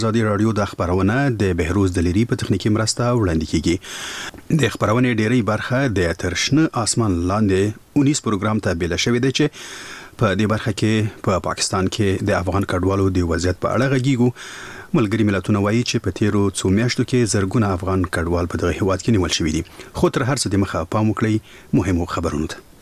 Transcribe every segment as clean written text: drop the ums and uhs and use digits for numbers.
ازادي رادیو د خبرونه د بهروز دلیری په تخنیکی مرسته وړاندې کیږي. د خبرونه ډیری برخه د ترشنه اسمان لاندې 19 پروګرام ته بل شوې ده چې په دې برخه کې په پاکستان کې د افغان کډوالو د وضعیت په اړه غږیږو. ملګری ملتونه وایي چې په تیرو څو میاشتو کې زرګونه افغان کډوال په دغه هیواد کې نیول شوي دي. خو تر هر څه د مخه پام وکړئ مهمو خبرونو ته.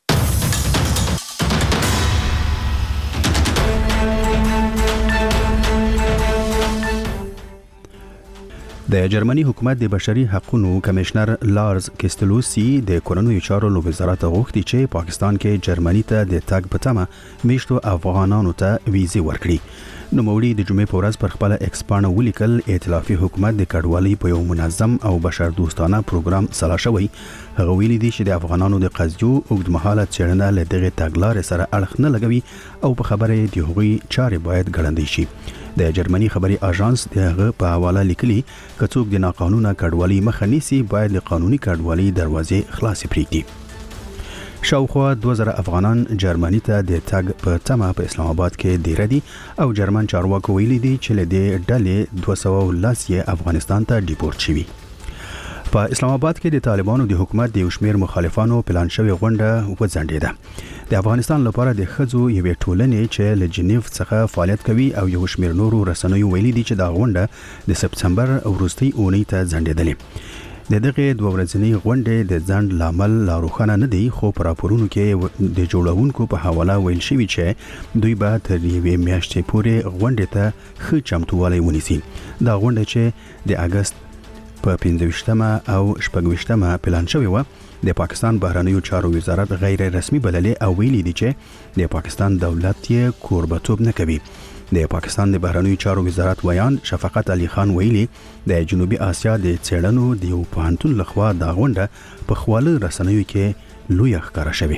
د جرمني حکومت د بشري حقوقو کمشنر لارز کستلوسی د کورنیو چارو وزارت غوښتي چې پاکستان کې جرمني ته د تګ په تمه میشتو افغانانو ته ویزې ورکړي. نو مولي د جمعې په ورځ پر خپل ایکس پاڼه ولیکل ائتلافي حکومت د کډوالۍ په یو منظم او بشر دوستانه پروګرام سلا شوی. هغه ویلي دي چې د افغانانو د قضیو اوږدمهاله څېړنه له دغه تګلارې سره اړخ نه لګوي او په خبره د هغوی چارې باید ګړندۍ شي. د جرمني خبري اژانس دغه په حواله لیکلي کڅوک د ناقانونه کډوالۍ مخه نیسي باید له قانوني کډوالۍ دروازې خلاص پرېږدي. شاوخوا 2000 افغانان جرمني ته د تګ په تمه په اسلام آباد کې ډیر دي او جرمن چارواکو ویلي دي چې له دې ډلې 210 افغانستان ته ډیپورت شوي. په اسلام آباد کې د طالبانو د حکومت د شمیر مخالفانو پلان شوی غونډه وځنډېده. د افغانستان لپاره د خځو یوې ټولنې چې له جنیف څخه فعالیت کوي او یو شمیر نورو رسنیو ویلي دي چې دا غونډه د سپتمبر وروستۍ اونۍ ته ځنډېدلې. د دغه دوه ورځنۍ غونډې د ځنډ لامل لا روښانه نه دی خو په راپورونو کې د جوړونکو په حواله ویل شوی چې دوی به تر یوې میاشتې پورې غونډې ته ښه چمتووالی ونیسي. دا غونډه چې د اگست په 15 او 16 پلان شوی و د پاکستان بهرنیو چارو وزارت غیر رسمي بللې او ویلي دي چې د پاکستان دولت یې کوربتوب نه کوي. د پاکستان د بهرنیو چارو وزارت ویان شفقت علي خان ویلي د جنوبي آسیا د څېړنو د یو پوهنتون لخوا دا غونډه په خواله رسنیو کې لوی ښکاره شوی.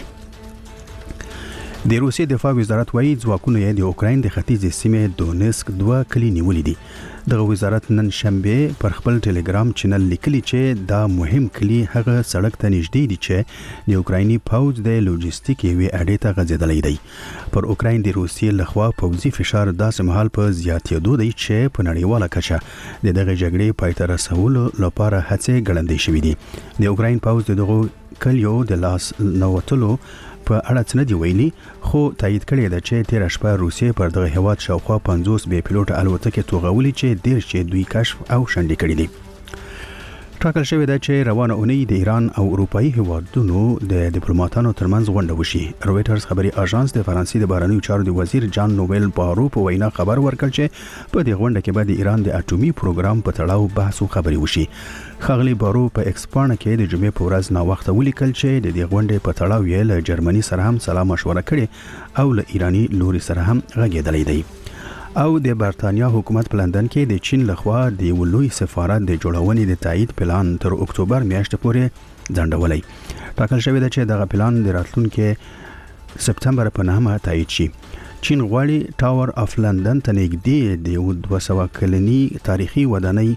د روسیې دفاع وزارت وایي ځواکونه یې د اوکراین د ختیځې سیمې دونسک 2 کلي نیولې دي. دغه وزارت نن شنبه پر خپل ټلګرام چینل لیکلي چې دا مهم کلی هغه سړک ته نږدې دي چې د اوکرایني پوځ د لوجستیک یوې اډې ته غځېدلی دی. پر اوکراین د روسیې لخوا پوځي فشار داسې مهال په زیاتېدو دی چې په نړیواله کچه د دغه جګړې پای ته رسولو لپاره هڅې ګړندۍ شوې دي. د اوکراین پوځ د دغه کلیو د لاس نوتلو په اړه څه نه دی ویلي خو تایید کړی ده چې تیر شپه روسیې پر دغه هیواد شاوخوا 50 بې پیلوټ الوتکې توغولي چې ډیر چې دوی کشف او شنډې کړي دي. ټاکل شوی ده چې روانه اونۍ د ایران او اروپאי هیوادونو د ډیپلوماټانو ترمنځ غونډه وشي. رويټرز خبري اژانس د فرانسې د بهرنیو چارو د وزیر جان نوبل بارو په وینا خبر ورکړ چې په دې غونډه کې به د ایران د اټومي پروګرام په تړاو بحث او خبري وشي. خغلی بارو په ایکس پاڼه کې د جمعې په ورځ نا وخت ولیکل چې د دې غونډې په تړاو یې له جرمني سره هم سلام مشوره کړې او له ایرانی لوري سره هم غږېدلی دی. او د برتانیا حکومت په لندن کې د چین لخوا د یو لوی سفارت د جوړونې د تایید پلان تر اکتوبر میاشتې پورې ځنډولی. ټاکل شوی ده چې دغه پلان د راتلونکي سپتمبر په 9 تایید شي. چین غواړي ټاور اف لندن ته نږدې د یو 200 کلنی تاریخي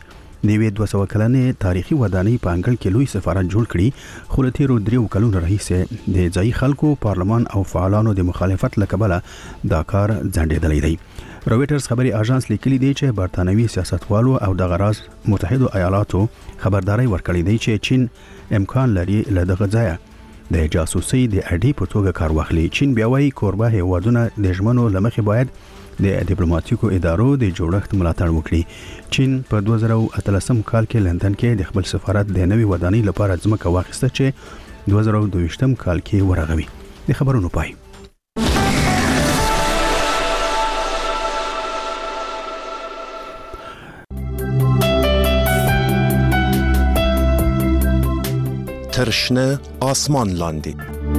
ودانۍ په انګړ کې لوی سفارت جوړ کړي خو له تیرو 3 کلونو راهیسې د ځایي خلکو پارلمان او فعالانو د مخالفت له کبله دا کار ځنډېدلی دی. رويټرز خبري اژانس لیکلي دی چې برتانوي سیاستوالو او د غراز متحده ایالاتو خبرداري ورکړې دی چې چین امکان لري له دغه ځایه د جاسوسي د اډې په توګه کار واخلي. چین بیا وايي کوربه هیوادونه د ژمنو لمخې باید د ډیپلوماټیکو ادارو د جوړښت ملاتړ وکړي. چین په 2013 کال کې لندن کې د خپل سفارت د نوي ودانۍ لپاره ځمکه واخیسته چې 2022 کال کې ورغوي. د خبرونو پای. ترشنه آسمان لاندې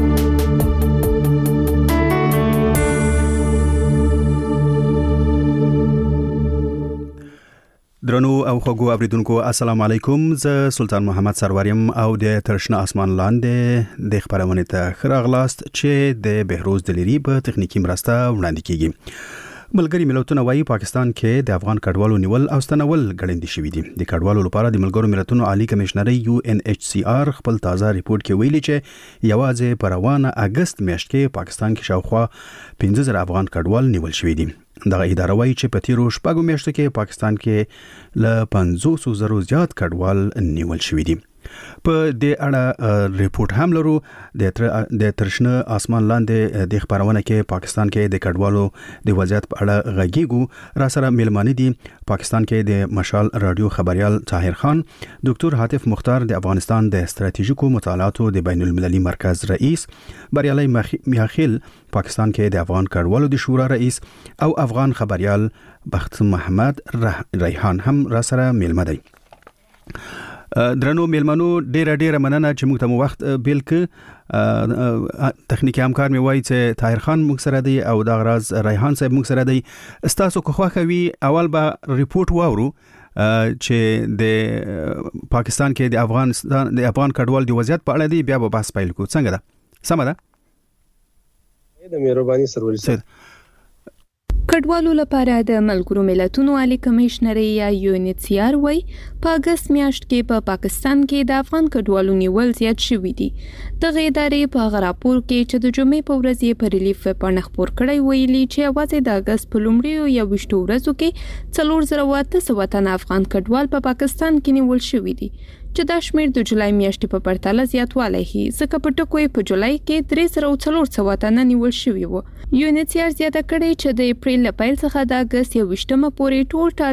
درنو او خوږو اوریدونکو السلام علیکم. زه سلطان محمد سروریم او د ترشنه آسمان لاندې د خبرونه ته خراغلاست چې د بهروز دلیری په تخنیکی مرسته وړاندې کیږي. ملګری ملتونه وایي پاکستان کې د افغان کډوالو نیول او ستنول ګړندې شوي دي. د کډوالو لپاره د ملګرو ملتونو عالی کمشنري UNHCR خپل تازه ریپورت کې ویلي چې یوازې په روانه اگست میاشت کې پاکستان کې شاوخوا 15000 افغان کډوال نیول شوي دي. دغه اداره وایي چې په تیرو شپږو میاشتو کې پاکستان کې له 500,000 زیات کډوال نیول شوي دي. په دې اړه ریپورت هم لرو. د ترشنه آسمان لاندې د خبرونه کې پاکستان کې د کډوالو د وضعیت په اړه غږیږو. را سره ملمانه دي پاکستان کې د مشال رادیو خبريال طاهر خان، ډاکټر عاطف مختار د افغانستان د استراتیژیکو مطالعاتو د بین المللي مرکز رئیس، بریالي میاخیل پاکستان کې د افغان کډوالو د شورا رئیس، او افغان خبريال بخت محمد ریحان هم را سره ملمه دي. درنو میلمنو ډیره مننه چې موږ ته وخت بیل ک. تخنیکی همکار می وایي چې طاهر خان موږ سره دی او دا غراز ریحان صاحب موږ سره دی. استاسو کو خوښوي اول به ریپورت واورو چې د پاکستان کې د افغان کډوال د وضعیت په اړه دی، بیا به بحث پیل کو. څنګه ده؟ سم ده؟ د مهرباني سروري صاحب. کډوالو لپاره د ملګرو ملتونو عالی کمشنري یا UNHCR وای په اگست میاشت کې په پاکستان کې د افغان کډوالو نیول زیات شوې دي. دغه ادارې په غراپور کې چې د جمعې په ورځ یې په ریلیف پاڼه خپور کړی ویلي چې اواز د اگست په لومړیو یا وشتو ورځو کې 4,800 تن افغان کډوال په پاکستان کې نیول شوې دي چې دا شمیر د جولای میاشتې په پرتله زیاتوالی هي، ځکه په ټکو په جولای کې 3,400 تن نیول شوي وو. UNHCR زیاته کړې چې د اپریل له پیل څخه د اگست 21مه پورې ټول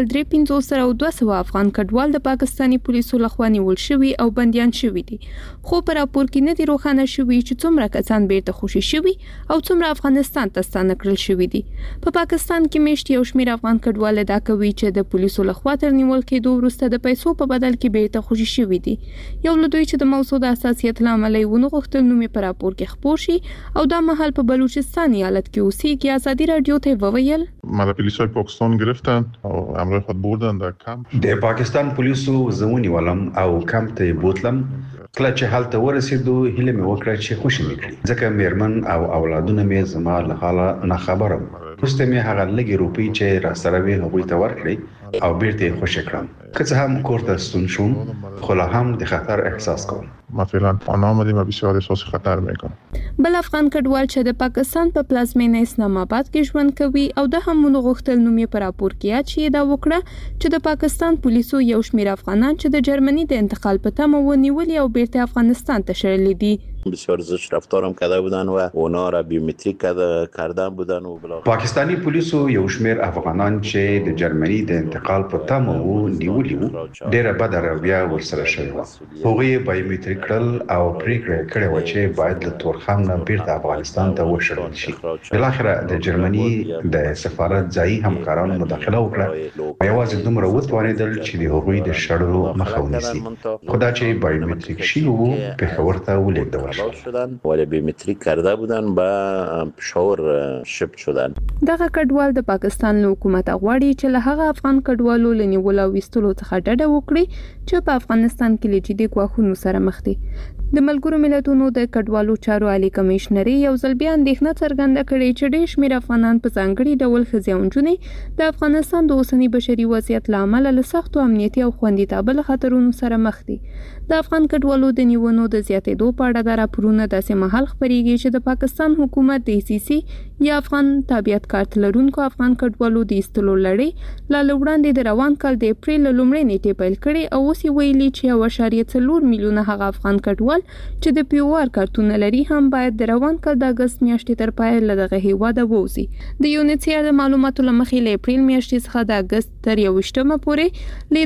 3,500 افغان کډوال د پاکستاني پولیسو لخوا نیول شوي او بندیان شوي دي، خو په راپور کې نه دي روښانه شوي چې څومره کسان بیرته خوشي شوي او څومره افغانستان ته ستانه کړل شوي دي. په پاکستان کې میشت یو شمیر افغان کډوال ادعا کوي چې د پولیسو لخوا تر نیول کېدو وروسته د پیسو په بدل کې بیرته خوشي شوي دي. یو له دوی چې د موضوع د حساسیت لامل یې ونه غوښتل نوم په راپور کې خپور شي او دا مهال په بلوچستان ایالت کې اوسېږي. آزادي رادیو ته وویل ما د پولیسو پاکستان گرفتن او امر خود بردن در کمپ. د پاکستان پولیسو زمونی ولم او کمپ ته بوتلم. کله چې حالت ورسېدو هله مې وکړه چې خوشی مې کړی، ځکه میرمن او اولادونه مې زما له حاله نه خبرم. وروسته مې هغه لږې روپۍ چې را سره وې هغوی ته ورکړې او بیرته یې خوشی کړم. که څه هم کور ته ستون شوم خو لا هم د خطر احساس کوم. ما فعلا پناه آمدیم و بسیار احساس خطر میکنم. بل افغان کډوال چې د پاکستان په پلازمینه اسلام آباد کې ژوند کوي او د همونو غوښتل نوم یې په راپور کې یاد شي دا وکړه چې د پاکستان پولیسو یو شمیر افغانان چې د جرمنی د انتقال په تمه ونیولي او بیرته افغانستان ته شړلي دي. بسیار زشت رفتارم کرده بودن و اونا را بیومتریک کردن بودن و پاکستانی پولیسو یو شمیر افغانان چې د جرمنی د انتقال په تمه ونیولي وو ډیره بد رویه ورسره شوې وه. هغوی بیومتریک کړل او پریکړه کړې و چې باید له تورخم نه بیرته افغانستان ته وشړل شي. بالاخره د جرمنی د سفارت ځایي همکارانو مداخله وکړه او یوازې دومره وتوانېدل چې د هغوی د شړلو مخه ونیسي. خو دا چې بیومتریک شوي وو پېښور ته ولېږدول شدن ولی بیومتریک کرده بودن با پشاور شفت شدن. دغه کډوال د پاکستان له حکومت غواړي چې له هغه افغان کډوالو لنیول او وستلو څخه ډډه وکړي چې په افغانستان کې له جدي ګواښونو سره مخ دي. د ملګرو ملتونو د کډوالو چارو عالی کمشنري یو ځل بیا اندېښنه څرګنده کړې چې ډېر شمېر افغانان په ځانګړي ډول ښځې او نجونې د افغانستان د اوسني بشري وضعیت له امله له سختو امنیتي او خوندیتابه له خطرونو سره مخ دي. د افغان کډوالو د نیونو د زیاتېدو په اړه د راپورونه داسې مهال خپرېږي چې د پاکستان حکومت د ICC یا افغان تابعیت کارت لرونکو افغان کډوالو د ایستلو لړۍ لا وړاندې د روان کال د اپریل لومړۍ نیټې پیل کړې او اوس یې ویلي چې 1.4 میلیونه هغه افغان کډوال چې د POR کارتونه لري هم باید د روان کال د اگست میاشتې تر پایه له دغه هیواده ووځي. د UNHCR د معلوماتو له مخې له اپریل میاشتې څخه د اگست تر 21مه پورې له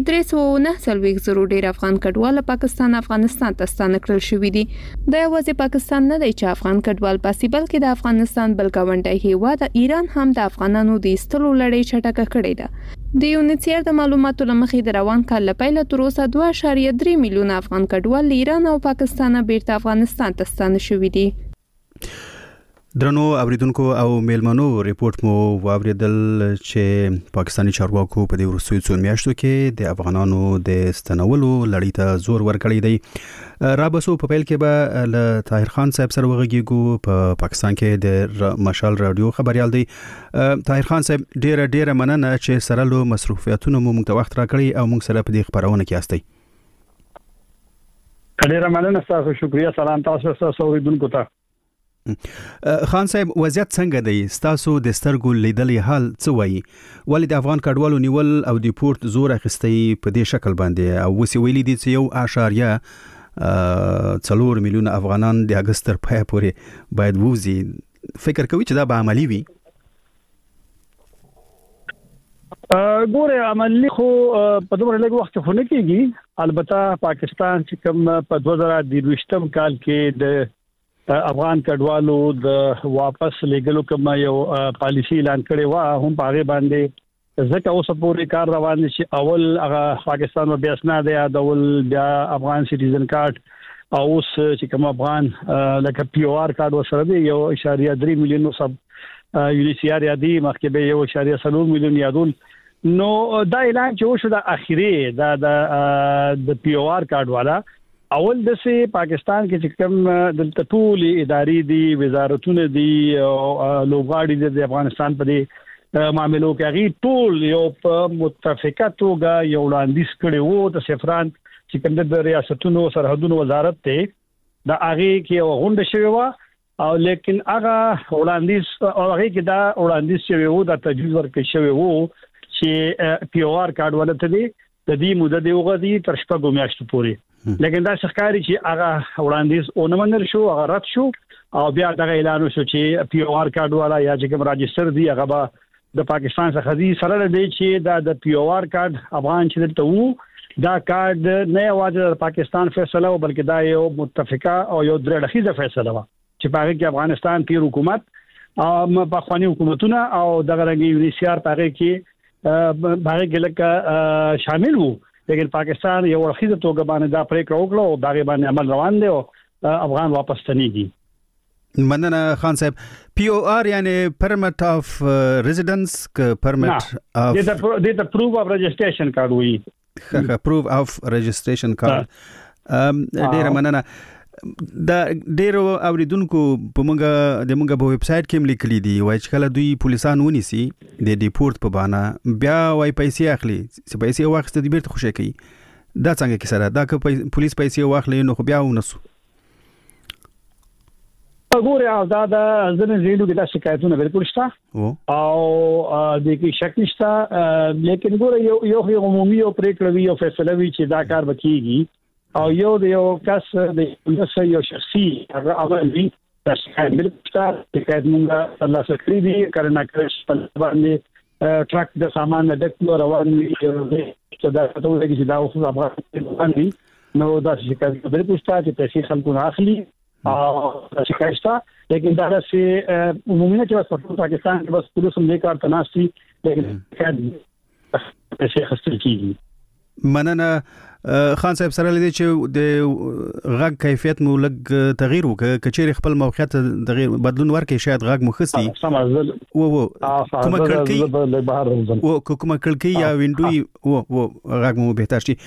309 ډېر افغان کډوال افغانستان ته ستانه کړل شوي دي. دا یوازې پاکستان نه دی چې افغان کډوال پاسي، بلکې د افغانستان بل ګاونډی هیواد ایران هم د افغانانو د ایستلو لړۍ چټکه کړې ده. د UNHCR د معلوماتو له مخې د روان کال له پیله تر اوسه 2.3 میلیونه افغان کډوال له ایران او پاکستان بیرته افغانستان ته ستانه شوي دي. درنو اوریدونکو او میلمنو ریپورت مو واوریدل چې پاکستانی چارواکو په دې وروستیو څو میاشتو کې د افغانانو د ستنولو لړۍ ته زور ورکړی دی. رابسو په پیل کې به له طاهر خان صاحب سره وغږیږو. په پاکستان کې د مشال رادیو خبريال دی. طاهر خان صاحب ډیره مننه چې سره له مصروفیتونو مو موږ ته وخت راکړی او موږ سره په دې خبرونه کې یاستئ. ډیره مننه تاسو، شکریا، سلام تاسو اوریدونکو ته. خان صاحب وضعیت څنګه دی ستاسو د سترګو لیدلې حال څه وایي ولې د افغان کډوالو نیول او د پورت زور اخیستي په دې شکل باندې او وسی ویلي دي چې 1.4 میلیون افغانان د اگست تر پای پورې باید ووزي فکر کوي چې دا به عملی وي ګوره عملی خو په دومره لږ وخت خو نه کېږي البته پاکستان چې کوم په 2023 کال کې د افغان کډوالو د واپس لګلو کوم یو پالیسی اعلان کړی و هم پاره باندې ځکه اوس پورې کار روان دي چې اول هغه پاکستان بیا اسناد یادول بیا افغان سټیزن کارت او اوس چې کوم افغان لکه پی او آر کارت وسره دی 1.3 میلیون سب یونیسیار یادي مخکې به 1.4 میلیون یادول نو دا اعلان چې وشو د اخیری د پی او آر کارت والا اول د سي پاکستان کې چې کوم د ټول ادارې دي وزارتونه دي لوګاړي د افغانستان په دې معاملو کې هغه ټول یو په متفقه توګه یو وړاندیز کړي وو د سفران چې کوم د ریاستونو سرحدونو وزارت ته د هغه کې غونډه شوی و او لیکن هغه وړاندیز هغه کې دا وړاندیز شوی وو د تجویز ورکړی شوی وو چې پی او آر کارت ولته دي د دې مدته دی وغدي تر شپږ میاشتې پورې لیکن دا ښکاري چې هغه وړاندیز اونمنل شو هغه رد شو او بیا دا اعلان وشو چې پی او آر کارت والا یا چې کوم راجستر دی هغه به د پاکستان څخه دی سره دی چې دا د پی او آر کارت افغان چې ته وو دا کارت نه یوازې د پاکستان فیصله و بلکې دا یو متفقه او یو درېړخیزه فیصله و چې په هغه کې افغانستان تیر حکومت او په خواني حکومتونه او دغه رنګي یونیسیار په هغه کې لکه شامل وو لیکن پاکستان یو ورخیزه توګه باندې دا پریکړه وکړه او دا باندې عمل روان دی او افغان واپس تنيږي مننه خان صاحب پی او آر یعنی پرمټ اف ریزیدنس ک پرمټ اف د پروف اف رجسټریشن کارت وی پروف اف رجسټریشن کارت ډیر مننه دا ډیرو اوریدونکو په موږ په ویب سټ کې لیکلي دي وای چې کله دوی پولیسان ونیسي د ډیپورت په بهانه بیا وای پیسې اخلي چې پیسې واخست د بیرته خوشی کوي دا څنګه کې سره دا که پولیس پیسې واخلي نو خو بیا ونسو وګوره او دا د ځنې زیدو کې د شکایتونو بالکل شته او د کې شک نشته لیکن ګوره یو عمومي او پریکړه وی او فیصله وی چې دا کار وکړي او یو د یو کس د یو شخصي هغه عمل وی د شکایت بالکل شکایت مونږه الله سکري دي کړه کړش په باندې ټرک د سامان د ډکلو روان وي چې دا ټول کې چې دا اوس افغان باندې نو دا شکایت بالکل شته چې پیسې خلکو نه اخلي او شکایت شته لیکن دا چې عمومي چې په پاکستان کې بس پولیس هم دې کار تناسي لیکن پیسې خسته کیږي مننه خان صاحب سره لدی چې د غږ کیفیت مو لګ تغییر وکړ کچېر خپل موقعیت تغییر بدلون ورکړي شاید غږ مخستی کومه کړکۍ او کومه کړکۍ یا وینډو او غږ مو بهتر شي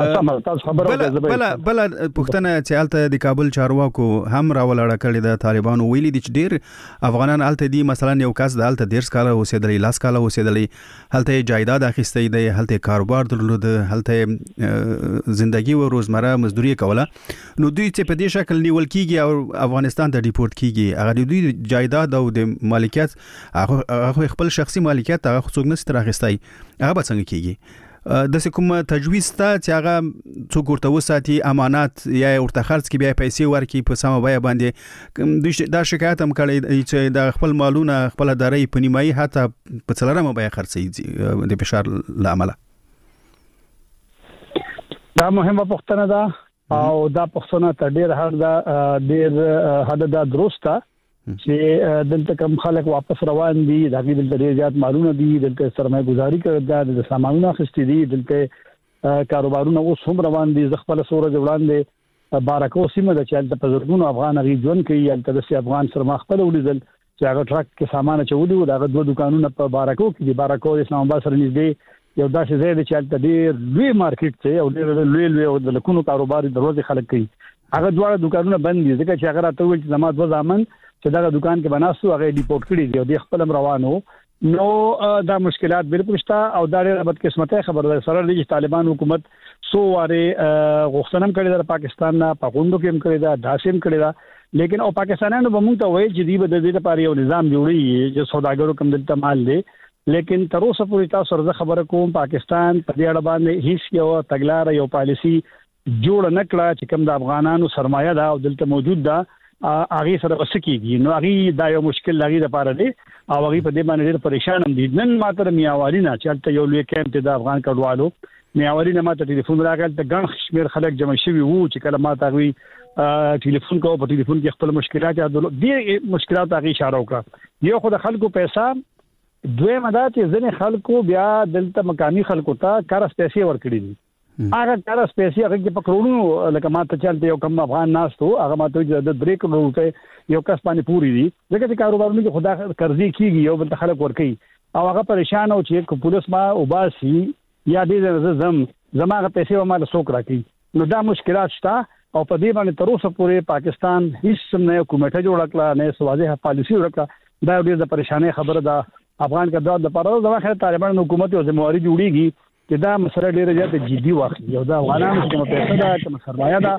بل پښتنه چې الته د کابل چارواکو هم راولاړه کړی د طالبانو ویلي دي چې ډیر افغانان الته دي مثلا یو کس د الته 10 کال اوسېدلی لاس کال اوسېدلی هلته جایداد اخیستې دی هلته کاروبار درلود هلته زندگی او روزمره مزدوري کوله نو دوی چې په دې شکل نیول کیږي او افغانستان ته ریپورت کیږي هغه دوی جایداد او د مالکیت هغه خپل شخصي مالکیت هغه څوک نه ستر اخیستای هغه به څنګه کیږي د کوم تجویز ته چې هغه څوک ورته وساتي امانات یا ورته خرڅ کی بیا پیسې ورکي په سمه بیه باندې دوی دا شکایت هم کړی چې د خپل مالونه خپل ادارې په نیمایي حتی په څلورمه بیه خرڅي د فشار لامل دا مهمه پوښتنه ده او دا پوښتنه ته ډیر حد دا درسته چې دلته کوم خلک واپس روان دي دا دلته ډیر زیات مالونه دي دلته سرمایه گذاري کړي د سامانونو اخیستي دي دلته کاروبارونه اوس هم روان دي خپل سورج وړاندې بارکو سیمه د چالت په زرګونو افغان غیجون کوي البته د افغان سرما خپل ولیدل چې هغه ټرک کې سامان چولي و دا دوه دکانونه په بارکو کې دي بارکو اسلام آباد سره نږدې یو داسې ځای دی چې هلته ډېر لوی مارکیټ دی او ډېر لوی او د لکونو کاروبار دروازې خلک کوي هغه دواړه دکانونه بند دي ځکه چې هغه راته ویل چې زما دوه زامن چې دغه دکان کې بناستو هغه ډیپورټ کړي دي او د خپل روانو نو دا مشکلات بالکل شته او دا ډېر بدقسمته خبره ده سره د طالبان حکومت سو واره غوښتنه کړې ده پاکستان نه پغوندو کې هم کړې ده داسې هم کړې ده لیکن او پاکستانیانو به موږ ته وایي چې دی به د دې لپاره یو نظام جوړي چې سوداګرو کوم دلته مال دی لیکن تر اوسه پورې تاسو سره خبره کوم پاکستان په دې اړه باندې هیڅ یو تګلارې یو پالیسی جوړ نه کړه چې کوم د افغانانو سرمایه ده او دلته موجود ده هغه سره وسکیږي نو هغه دا یو مشکل لري لپاره دی او هغه په دې باندې ډېر پریشان هم دي نن ماته میاوالي نه چلته یو لوی کیمپ د افغان کډوالو میاوالي نه ماته ټلیفون راغلی ته ګڼ شمیر خلک جمع شوي وو چې کله ماته غوي ټلیفون کوو په ټلیفون کې خپل مشکلات یا د مشکلات هغه اشاره وکړه یو خو د خلکو پیسې دوی مدات ځنې خلکو بیا دلته مقامی خلکو ته کار پیسې ورکړي دي هغه کار پیسې هغه کې پکړونو لکه ماته چلته یو کم افغان ناس ته هغه ماته د بریک روپې یو کس باندې پوری دي ځکه چې کاروبارونه کې خدا قرضې کیږي یو بل خلک ورکي او هغه پریشان او چې پولیس ما وباسي یا دې زماغه پیسې و ما له سوک راکې نو دا مشکلات شته او په دې باندې تر اوسه پورې پاکستان هیڅ نه حکومت جوړ کړه نه سوازه پالیسی ورکړه دا ډېر د پریشانې خبره ده افغان کډوال د پاره د واخره طالبان حکومت او ذمہواری جوړیږي چې دا مسله ډېره زیاته جدي واخلي یو دا افغانانو کوم پیسې ده کوم سرمایه ده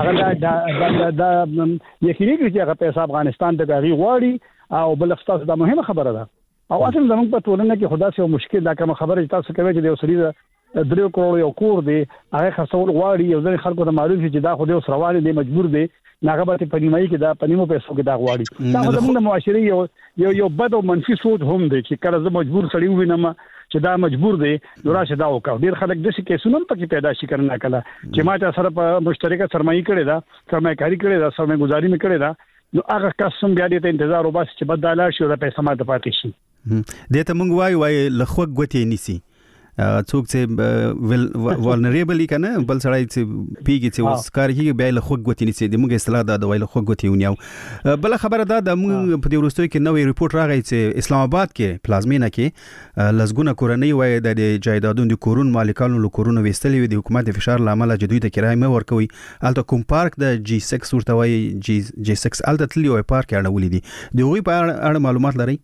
هغه دا یقیني چې هغه پیسې افغانستان ته غوړي غواړي او بل خاصه دا مهمه خبره ده او اصل زموږ په ټولنه کې خدا سي مشکل دا کوم خبره تاسو کوي چې د وسري 3 کروڑ یو کور دی هغه خاصول غواړي یو ځل خلکو ته معلوم شي چې دا خو د سروالي دی مجبور دی ناغبته په نیمایي کې دا په نیمو پیسو کې دا غواړي دا زموږ د معاشري یو بد او منفي سوچ هم دی چې کله زه مجبور سړی وینم چې دا مجبور دی نو راشه دا وکړ ډیر خلک د شي کیسونو پکې پیدا شي کرنا کله چې ما ته سره په مشترکه سرمایي کړی دا سرمایه‌کاري کړی دا سرمایه‌ګزاري مې کړی دا نو هغه قسم بیا دې ته انتظار وباس چې بداله شي او د پیسې ماته پاتې شي دې ته مونږ وای لخوا غوتې نيسي څوک چې ولنریبل کنه بل سړی چې پیږي چې وسکار کیږي بیا له خوګ غوتی نيسي د موږ اصطلاح دا د ویل خوګ غوتی ونیو بل خبره دا د موږ په دې ورستوي کې نوې ریپورت راغی چې اسلام آباد کې پلازمینه کې لزګونه کورنۍ وای د جایدادونو د کورون مالکانو له کورونو وستلې د حکومت فشار لامل جدوی د کرای مې ورکوي الته کوم پارک د جی 6 ورته وای جی 6 الته تللی وای پارک اړولې دي دوی په اړه معلومات لري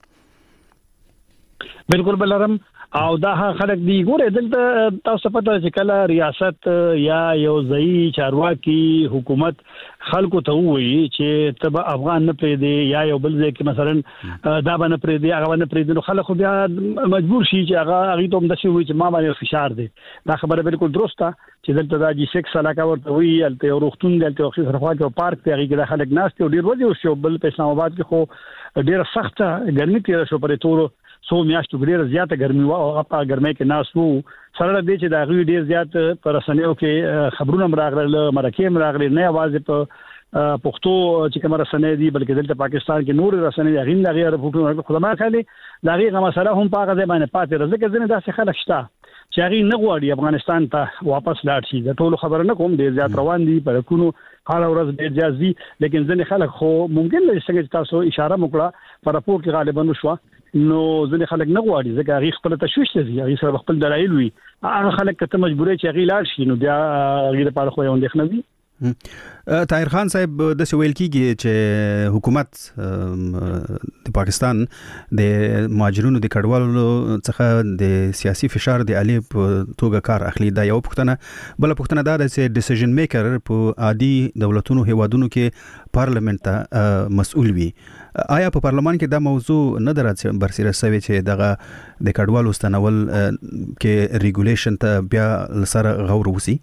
بالکل بلرم او دا خلک دی ګوره دلته تاسو پته چې کله ریاست یا یو ځای چارواکي حکومت خلکو ته وایي چې تب افغان نه پرې دی یا یو بل ځای کې مثلا دا باندې پرې دی هغه باندې پرې دی نو خلک بیا مجبور شي چې هغه ته هم د شي وي چې ما باندې فشار دی دا خبره بالکل درسته چې دلته دا جی 6 علاقه ورته وي الته یو روختون دلته خو سرخوا کې پارک ته هغه کې خلک ناس ته ډیر وځي او شو بل په اسلام آباد کې خو ډیر سخته ګرمي تیر شو پرې تور سو میاشتو ډیره زیاته ګرمي و او په ګرمۍ کې ناس وو سره دې چې دا غوي ډیر زیات پر رسنیو کې خبرونه راغله مرکه راغله نه आवाज په پښتو چې کوم رسنۍ دي بلکې دلته پاکستان کې نور رسنۍ غین دغه رپورټونه خدامت خالي دغه مسله هم پاګه ځای باندې پاتې رزق ځنه داسې خلک شته چې هغه نه غواړي افغانستان ته واپس لاړ شي د ټولو خبره نه کوم ډیر زیات روان دي پر کوونو هر ورځ ډیر جازي لیکن ځنه خلک خو ممکن د څنګه تاسو اشاره وکړه پر راپور کې غالبا وشو نو ځنه خلک نه غواړي ځکه هغه خپل تشويش دي هغه سره خپل دلایل وي هغه خلک ته مجبورې چې هغه لاړ شي نو بیا هغه لپاره خو یو اندېښنه وي طاهر خان صاحب د سویل کیږي چې حکومت د پاکستان د مهاجرونو د کډوالو څخه د سیاسي فشار د عالی په توګه کار اخلي دا یو پښتنه بل پښتنه دا چې ډیسیژن میکر په عادي دولتونو هیوادونو کې پارلیمنت ته مسؤل وي آیا په پارلمان کې دا موضوع نه درات برسره سوي چې دغه د کډوالو ستنول کې ریګولیشن ته بیا سره غور وسی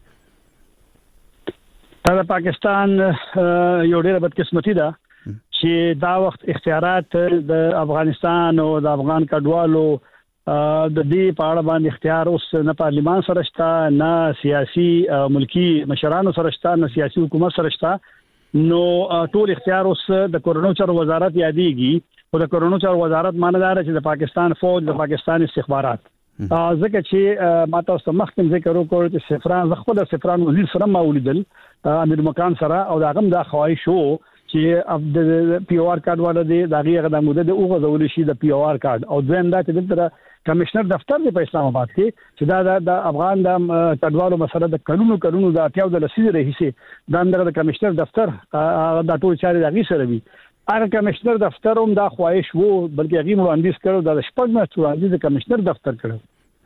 دا پاکستان یو ډېر بدقسمتي ده چې دا وخت اختیارات د افغانستان او د افغان کډوالو د دې په اړه باندې اختیار اوس نه پارلمان سره شته نه سیاسي ملکی مشرانو سره شته نه سیاسي حکومت سره شته نو ټول اختیار اوس د کورونو چارو وزارت یادېږي او د کورونو چارو وزارت معنی دا چې د پاکستان فوج د پاکستان استخبارات ځکه چې ما تاسو مخکې ذکر وکړ چې سفران زخه د سفران وزیر سره مولیدل امیر مکان سره او دا غم د خواهش شو چې د پی او آر کارت والا دی دا غیغه د موده د اوغه زول شي د پی او آر کارت او دویم دا چې د کمشنر دفتر دی په اسلام آباد کې چې دا د افغان د کډوالو مسله د قانونو د اتیاو د لسیزه رئیسه د اندر د کمشنر دفتر دا ټول چاري د غی سره وی هغه کمشنر دفتر هم دا خواهش وو بلکې هغه وړاندیز کړو د شپږ میاشتو وړاندیز د کمشنر دفتر کړو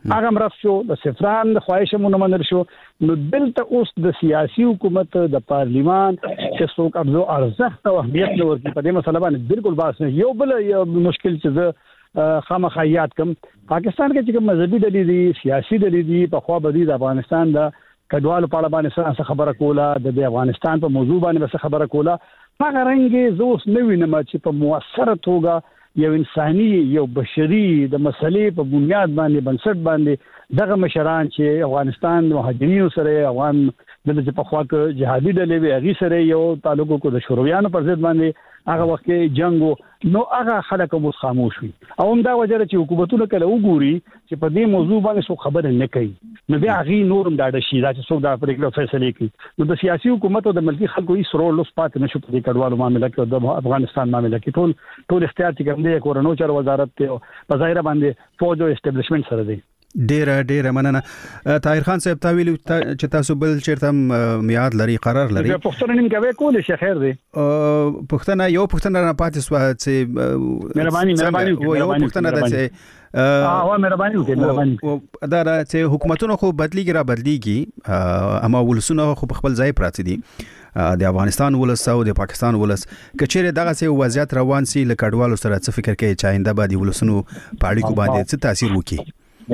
هغه مرف شو د سفران د خواهشمونه منل شو نو دلته اوس د سیاسي حکومت د پارلیمان چې څوک ابزو ارزښت او اهمیت ورکړي په دې مسله باندې بالکل باس نه یو بل مشکل چې زه خامخایات کوم پاکستان کې چې مذهبي ډلې دي سیاسي ډلې دي په خوا بدی د افغانستان د کډوالو په اړه باندې څه خبره کوله د افغانستان په موضوع باندې څه خبره کوله هغه رنګ زوس نه وینم چې په موثره توګه یو انساني یو بشري د مسلې په بنیاد باندې بنسټ باندې دغه مشران چې افغانستان مهاجرینو سره افغان د په خوا کې جهادي ډلې وی هغه سره یو تعلق کو د شورویانو پر ضد باندې هغه وخت کې جنگ نو هغه خلک مو خاموش وي او هم دا وجه چې حکومتونه کله وګوري چې په دې موضوع باندې څه خبره نه کوي نو بیا غي نورم دا شي دا چې څوک دا پریکړه فیصله کوي نو د سیاسي حکومت او د ملکی خلکو هیڅ رول لوس پات نشو په دې کډوالو معاملې کې د افغانستان معاملې کې ټول اختیار چې کوم دی کورونو چر وزارت ته په ظاهر باندې فوج او اسټابلیشمنت سره دی ډیره مننه طاهر خان صاحب تاویل چې تاسو بل چیرته میعاد لري قرار لري پښتنه نیم کوي کول شي خیر دی پښتنه یو پښتنه نه پاتې سو چې مهرباني یو پښتنه ده چې مهرباني وکړئ دا چې حکومتونو خو بدلیږي اما ولسونه خو په خپل ځای پراته دي د افغانستان ولس او د پاکستان ولس کچېره دغه څه وضعیت روان سي لکډوالو سره څه فکر کوي چې آینده باندې ولسونو پاړي کو باندې څه تاثیر وکړي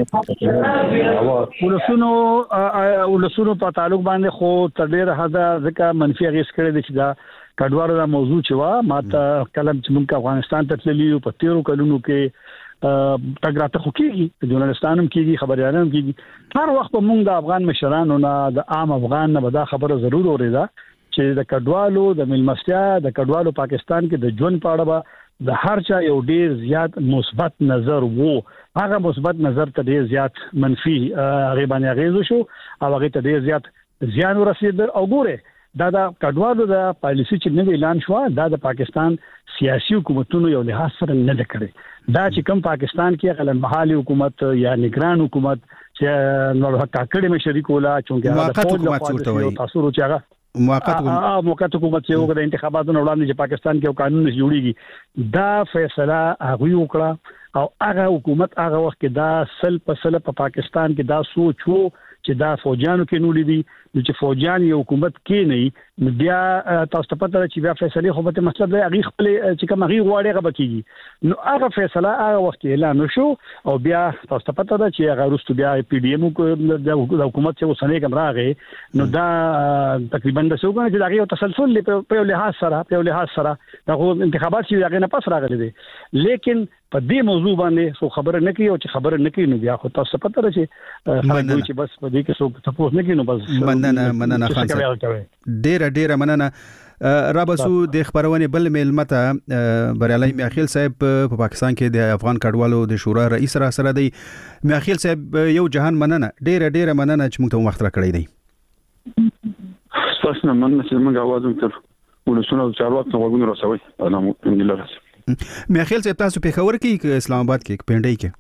ولسونو په تعلق باندې خو تر ډیره حدا ځکه منفي اغیز کړی دی چې دا کډوالو دا موضوع چې وا ماته کلم چې موږ افغانستان ته تللی په 13 کلونو کې تګراته خو کېږي ژورنالستانم کېږي خبريالانم کېږي هر وخت موږ د افغان مشرانو نه د عام افغان نه دا خبره ضرور اورېده چې د کډوالو د ملمستیا د کډوالو پاکستان کې د ژوند په اړه د هر چا یو ډیر زیات مثبت نظر وو هغه مثبت نظر ته ډیر زیات منفي هغه باندې غیزو شو او هغه ته ډیر زیات زیان ورسید او ګوره دا د کډوالو د پالیسي چې نوې اعلان شو دا د پاکستان سیاسي حکومتونو یو لحاظ سره نه کړی دا چې کوم پاکستان کې غلن محلي حکومت یا نگران حکومت چې نور حقاقي مشري کولا چې هغه حکومت ورته تاسو چې هغه موقت حکومت چې وګړي انتخاباتونو وړاندې چې پاکستان کې یو قانون جوړیږي دا فیصله هغه وکړه او هغه حکومت هغه وخت کې دا سل په پاکستان کې دا سوچ وو چې دا فوجانو کې نولې دي چې فوجان یو حکومت کې نه بیا تاسو ته پته چې بیا فیصله خو به مطلب دی هغه خپل چې کوم هغه غواړي هغه بکیږي نو هغه فیصله هغه وخت اعلان شو او بیا تاسو ته پته ده چې هغه وروسته بیا پی ډی ایم د حکومت چې وسنه کوم راغې نو دا تقریبا د څو غواړي چې هغه تسلسل په لحاظ سره دا انتخابات چې هغه نه پس راغلي دي لیکن په دې موضوع باندې څو خبره نه کوي او چې خبره نه کوي نو بیا خو تاسو پته ده چې خلک چې بس په دې کې څو تاسو نه کوي نو بس مننه خان صاحب ډیره مننه رابسو د خبرونه بل ملمته بریالي میاخیل صاحب په پاکستان کې د افغان کډوالو د شورا رئیس را سره دی میاخیل صاحب یو جهان مننه ډیره مننه چې موږ ته وخت را کړی دی تاسو نه مننه چې موږ आवाज وکړو ولسونه چارواکو غوښنه رسوي الحمدلله میاخیل صاحب تاسو په خبر کې اسلام آباد کې پنډای کې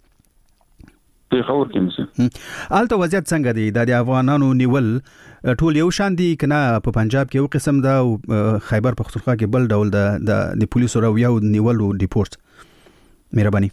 په خبر کې مشه الته وضعیت څنګه دی د افغانانو نیول ټول یو شان دي کنه په پنجاب کې یو قسم دا او خیبر پختونخوا کې بل ډول د پولیسو راویو نیول او ډیپورت مهرباني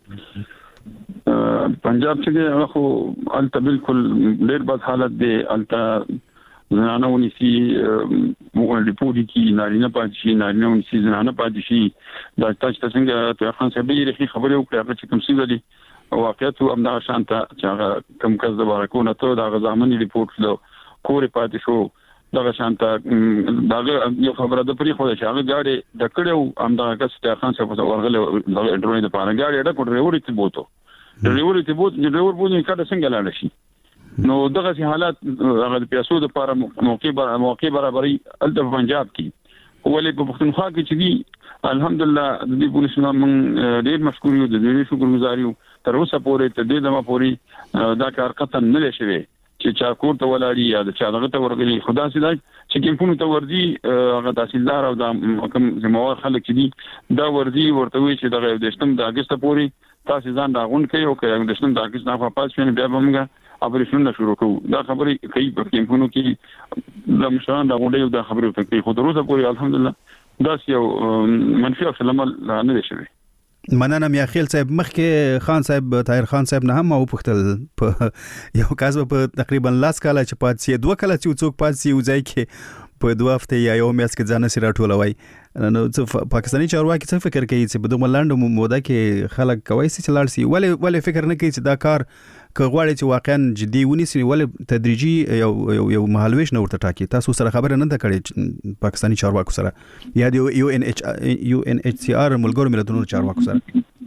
پنجاب کې خو الته بالکل ډېر بد حالت دی الته زنانه ونیسي ریپورټ کی نارینه پاتې شي نارینه ونیسي زنانه پاتې شي دا تاسو څنګه ته خان صاحب یې خبرې وکړه چې کوم څه دي واقعیت هم دا شانته چې کوم کس د بارکونه ته دا غزامنی ریپورت له کورې پاتې شو دا شانته دا یو خبره ده پرې خو چې هغه غاړي د کړو هم دا کس ته خان صاحب ورغله د ډرون د پاره غاړي دا کوټ ریوري ته بوته ډریور بونې کړه څنګه لاړ شي نو دغه حالات هغه د پیسو د لپاره موقع برابرۍ الته پنجاب کې ولې په پښتونخوا کې چې دي الحمدلله د دې پولیسو من ډېر مشکور یو د دې شکرګزار یو تر اوسه پورې ته دې دمه پورې دا کار قطن نه لشي چې چا کور ته ولاړی یا د چا دغه ته ورغلی خدا سي دا چې کوم ته وردی هغه تحصیلدار او د کوم ذمہوار خلک چې دي دا وردی ورته وی چې د 18 د اگست پورې تاسو ځان راغون کوي او که د 18 د اگست نه په پاس شنه بیا موږ اپریشن شروع کوو دا خبرې کوي په کیمپونو کې د مشران د غونډې د خبرې ته کوي خو دروازه پورې الحمدلله دا یو منفي عمل نه شوی مننه میاخیل صاحب. مخکې خان صاحب طاهر خان صاحب نه هم او پختل په یو کاز په تقریبا لاس کاله چې پات سي 2 کاله چې څوک پات سي وځي کې په 2 هفته یا یو میاشت کې ځان سره راټولوي. نو پاکستاني چارواکي څه فکر کوي چې په دوه لاندو موده کې خلک کوي چې لاړ سي؟ ولې فکر نه کوي چې دا کار کغواړي چې واقعا جدي ونیسي؟ ولې تدریجي یو مهالويش نه ورته ټاکي؟ تاسو سره خبره نه ده کړې پاکستاني چارواکو سره یا د UNHCR ملګرو ملتونو چارواکو سره؟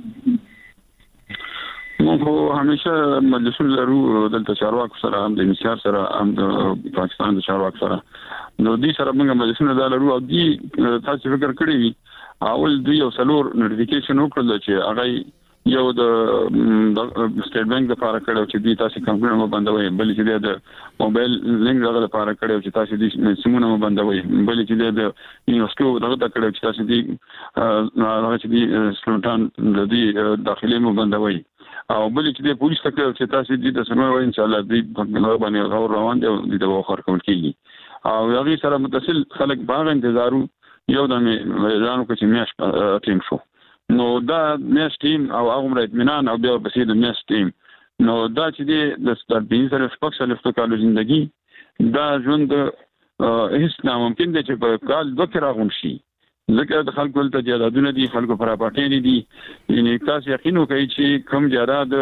موږ همیشه مجلسونه لرو دلته چارواکو سره، هم د انشار سره، هم د پاکستان د چارواکو سره. نو دې سره موږ مجلسونه لرو او دې تاسو فکر کړی وي اول دوی یو څلور نوټیفیکیشن وکړل چې هغه یو د سټیټ بانک د لپاره کړو چې دوی تاسو کمپیوټر مو بندوي، بل چې د موبایل لینک دغه لپاره کړو چې تاسو دې سیمونه مو بندوي، بل چې د یونیسکو دغه کړو چې تاسو دې هغه چې سلطان د دې داخلي مو بندوي، او بل چې د پولیس کړو چې تاسو دې د سمو ان شاء الله دې په باندې غوړ روان دي د وخر کول کیږي. او هغه سره متصل خلک باغ انتظارو یو د میدانو کې میاش ټیم شو. نو دا میاش ټیم او هغه اطمینان او بیا بسید میاش ټیم نو دا چې د ستاربین سره شپږ سال کالو ژوندۍ دا ژوند هیڅ ناممکن دی چې په کال 2 کې راغون شي، ځکه د خلکو ته جادادونه دي، خلکو پراپاټې دي. یعنی تاسو یقین وکړئ چې کم جاداد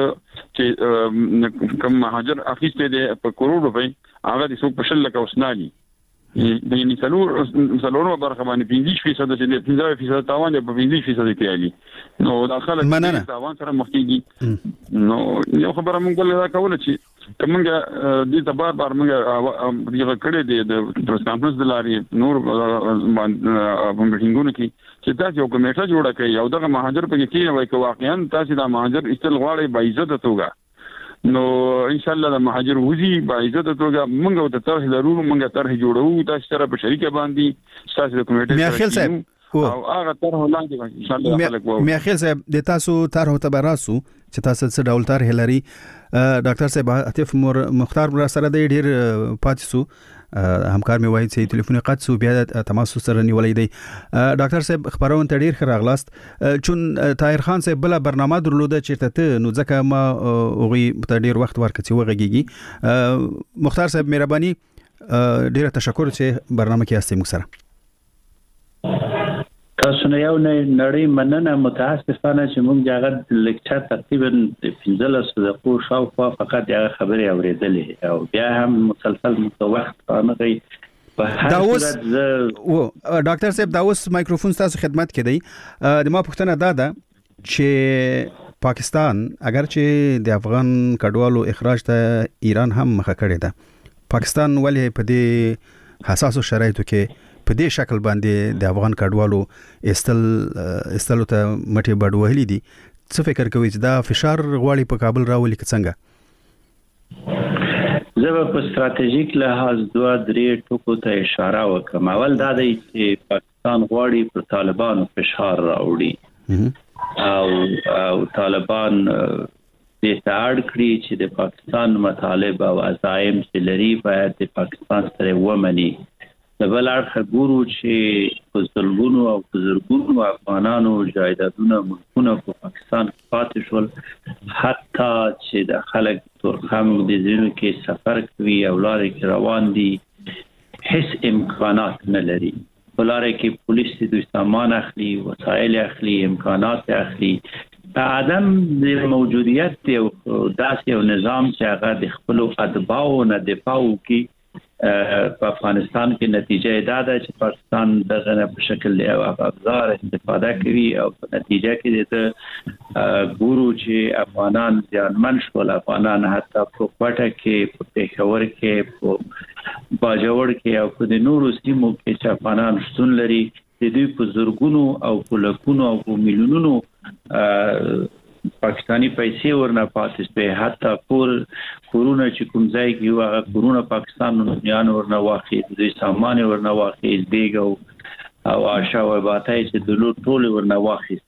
چې کم مهاجر اخیسته دي په کروڑ روپۍ هغه د څوک په شل لک اوسنالي د یعنی څلورو برخه باندې 50% چې 50% تاوان دی په 50% کې علي. نو داخله تاوان سره مخکېږي. نو یو خبره مونږ له دا کوله چې کومه دې ته بار مونږ یو کړی دی د پریس کانفرنس د لارې نور باندې میټینګونه کې چې تاسو یو کمیټه جوړه کړئ او دغه مهاجر په کې وایي چې واقعا تاسو د مهاجر استل غواړي با عزت توګه، نو ان شاء الله د مهاجر وزي با عزت توګه موږ ته طرح لرو، موږ طرح جوړو تاسو سره په شریکه باندې تاسو د کمیټې میاخیل صاحب او هغه طرح وړاندې ان شاء الله خلک وو. میاخیل صاحب د تاسو طرح ته براسو چې تاسو څه ډول طرح لري؟ ډاکټر صاحب عاطف مختار را سره د ډیر پاتسو همکار مې وایي چې ټلیفون قطع سو بیا تماس سره نیولې دی. ډاکټر صاحب خبرونه ته ډیر خراغلاست چون طاهر خان صاحب بل برنامه درلوده چې ته نو ځکه ما اوغي ته ډیر وخت ورکړي وغږیږي. مختار صاحب مهرباني ډیر تشکر چې برنامه کې یاستئ موږ سره. تاسو نه یو نړۍ مننه، متاسفانه چې موږ هغه لیکچر تقریبا 15 دقیقو شاوخوا فقط هغه خبرې اورېدلې او بیا هم مسلسل وخت راغی. دا اوس ډاکټر صاحب دا اوس مایکروفون تاسو خدمت کې دی. د ما پوښتنه دا ده چې پاکستان اگر چې د افغان کډوالو اخراج ته ایران هم مخه کړې ده، پاکستان ولې په دې حساسو شرایطو کې په دې شکل باندې د افغان کډوالو استلو ته مټي بډوهلي دي؟ څه فکر کوي چې دا فشار غواړي په کابل راولي که څنګه؟ زه په ستراتیژیک لحاظ 2-3 ټکو ته اشاره وکم. اول دا دی چې پاکستان غواړي پر طالبانو فشار راوړي او طالبان دې ته اړ کړي چې د پاکستان مطالب او عزایم چې لري باید د پاکستان سره ومني. د بل اړخ ګورو چې په زلګونو او بزرګونو افغانانو جایدادونه ملکونه په پاکستان پاتې شول، حتی چې د خلک تورخم د ځینو کې سفر کوي او لارې کې روان دي، هیڅ امکانات نه لري. په لارې کې پولیس دوی سامان اخلي، وسایل اخلي، امکانات اخلي. عدم د موجودیت یو داسې یو نظام چې هغه د خپل اتباعو نه دفاع وکړي په افغانستان کې نتیجه دا ده چې پاکستان دغه په شکل له افزار استفاده کوي او په نتیجه کې د ګورو چې افغانان ځانمن شول. افغانان حتی په کوټه کې، په پېښور کې، په باجوړ کې او په نورو سیمو کې چې افغانان شتون لري، د دوی په زرګونو او په لکونو او په میلیونونو پاکستانی پیسې ورنه پاتې شوې. حتی کورونه چې کوم ځای کې یو هغه کورونه پاکستان نومیان ورنه واخیست، دوی سامان ورنه واخیست، بیګ او آشا و باتای چې د لوټ ټول ورنه واخیست.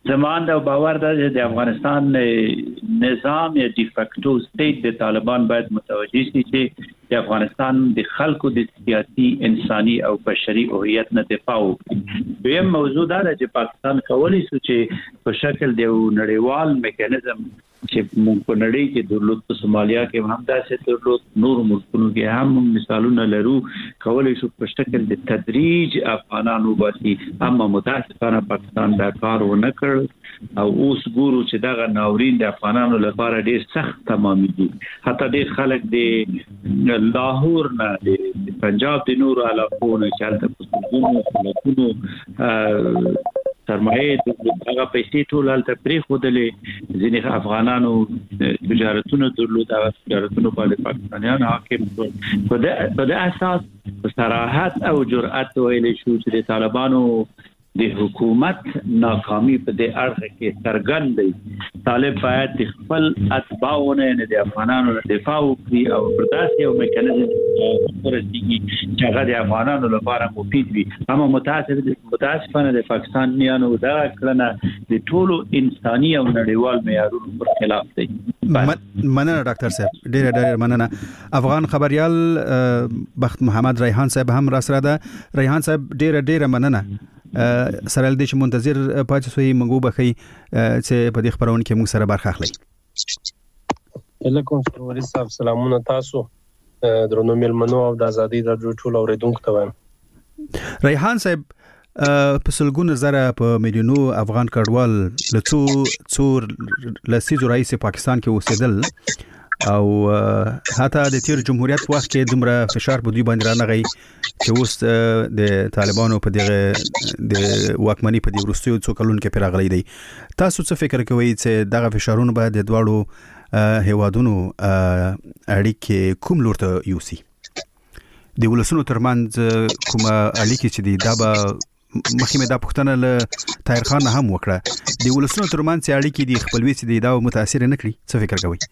زمان دا باور ده چې د افغانستان نظام یا ډیفاکټو سټیټ د طالبان باید متوجه شي چې د افغانستان د خلکو د سیاسي انساني او بشري هویت نه دفاع وکړي. دویم موضوع دا ده چې پاکستان کولی شي چې په شکل د نړیوال میکانیزم چې موږ په نړۍ کې درلود، په سومالیا کې هم داسې درلود، نور ملکونو کې هم مثالونه لرو، کولی شو په شکل د تدریج افغانانو باسي. اما متاسفانه پاکستان دا کار ونه کړ او اوس ګورو چې دا ناورین د افغانانو لپاره ډېر سخت تمامېږي. حتی ډېر خلک د لاهور نه د پنجاب د نورو علاقو نه چې هلته په سلګونو سرمایه د هغه پیسې ټول هلته پرېښودلې. ځینې افغانانو تجارتونه درلود، هغه تجارتونه باندې پاکستانیان حاکم په دې اساس په صراحت او جرأت ویلی شو چې د طالبانو د حکومت ناکامي په دې اړه کې څرګند دی. طالب باید د خپل اتباعونه نه د افغانانو دفاع وکړي او پر داسې یو میکانیزم ورسیږي چې هغه د افغانانو لپاره مفید وي. اما متاسفانه د پاکستانیانو دا کړنه د ټولو انساني او نړیوال معیارونو پر خلاف دی. مننه ډاکټر صاحب، ډېر مننه. افغان خبريال بخت محمد ریحان صاحب هم را سره ده. ریحان صاحب ډېر مننه. سره دې چې منتظر پاتې سوی موږ به خي چې په دې خبرونه کې موږ سره برخه اخلي. علیکم سروري صاحب، سلامونه تاسو درنو ملمنو او د ازادي رادیو ټول اوریدونکو ته وایم. ریحان صاحب، په سلګونه زره په میلیونو افغان کډوال له څو لسیزو رئیس پاکستان کې اوسېدل او حتی د تیر جمهوریت وخت کې دومره فشار په دوی باندې رانغی چې اوس د طالبانو په دغه د واکمنۍ په دې وروستیو څو کلونو کې پیراغلی دی. تاسو څه فکر کوئ چې دغه فشارونه به د دواړو هیوادونو اړیکې کوم لور ته یوسي؟ د ولسونو ترمنځ کومه اړیکې چې دی دا به مخکې مې دا پوښتنه له طاهر خان هم وکړه، د ولسونو ترمنځ اړیکې د خپلوي چې دی دا متاثر نه کړي، څه فکر کوئ؟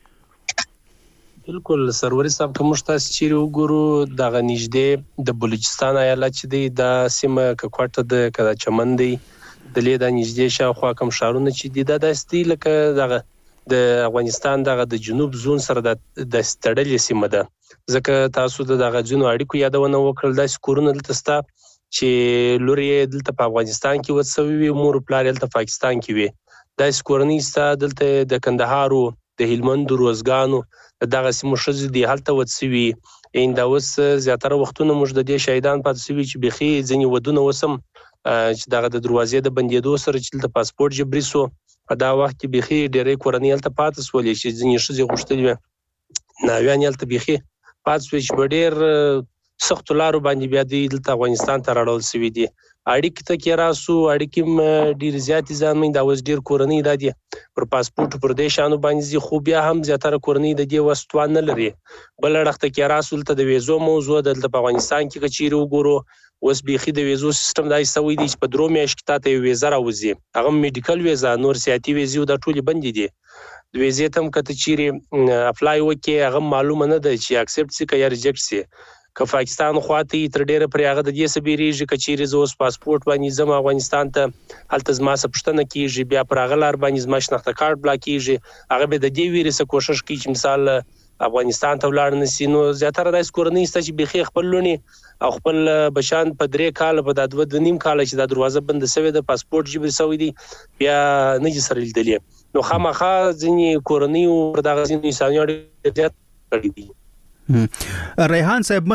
بالکل سروري صاحب، کوم تاسو چیرې وګورو دغه نږدې د بلوچستان ایالت چې دی دا سیمه کوټه د کدا چمن دی د لیدا نږدې شاوخوا کوم شهرونه چې دی دا داسې لکه دغه د افغانستان دغه د جنوب زون سره د ستړلې سیمه ده. ځکه تاسو دغه جنو اړیکو یادونه وکړل، داسې کورونه دلته ستا چې لوري دلته په افغانستان کې وڅوي وي، مور پلار دلته پاکستان کې وي. داسې کورنۍ ستا دلته د کندهار او د هلمند روزګانو دغه سیمو شزي دی هلته وڅوي. ان دا اوس زیاتره وختونه موږ د دې شهیدان پاتې شوي چې بخي ځنی ودونه وسم چې دغه د دروازې د بندیدو سره چې د پاسپورت جبري سو په دا وخت کې بخي ډېرې کورنۍ هلته پاتې سولې چې ځنی شزي غوښتل وي ناویان هلته بخي پاتې شوي چې ډېر سخت لارو باندې بیا د افغانستان ته راړول شوي دي. اړیکې ته کې راسو اړیکې ډېر زیاتې ځامن دا اوس ډېر کورنۍ د دې پر پاسپورت پر دې شانو باندې خو بیا هم زیاتره کورنۍ د دې وستوان نه لري. بل اړخته کې راسو ته د ویزو موضوع د افغانستان کې کچېرو وګورو اوس بيخي د ویزو سیستم دای سوي دي چې په درو میاشتو کې ته ویزه راوځي، هغه میډیکل ویزه نور سیاسي ویزه د ټولي بند دي. د ویزې تم کته چیرې اپلای وکي هغه معلومه نه ده چې اکسپټ سي یا ریجکټ سي. که پاکستان خواته تر ډیره پر هغه د دې سبيریږي کچېری زوس پاسپورت باندې زما افغانستان ته هلته زما سپښتنه کیږي، بیا پر هغه لار باندې زما شناخته کارت بلاکیږي، هغه به د دې ویروس کوشش کوي چې مثال افغانستان ته ولاړ نسی. نو زیاتره د کورنۍ ست چې بخي خپل لونی او خپل بشان په 3 کال په د 2.5 کال چې د دروازه بند سوی د پاسپورت جبر سوی دی بیا نه جسر لیدلې. نو خامخا ځینی کورنۍ او دغه ځینی انساني اړیکې کړې دي. ریحان صاحب،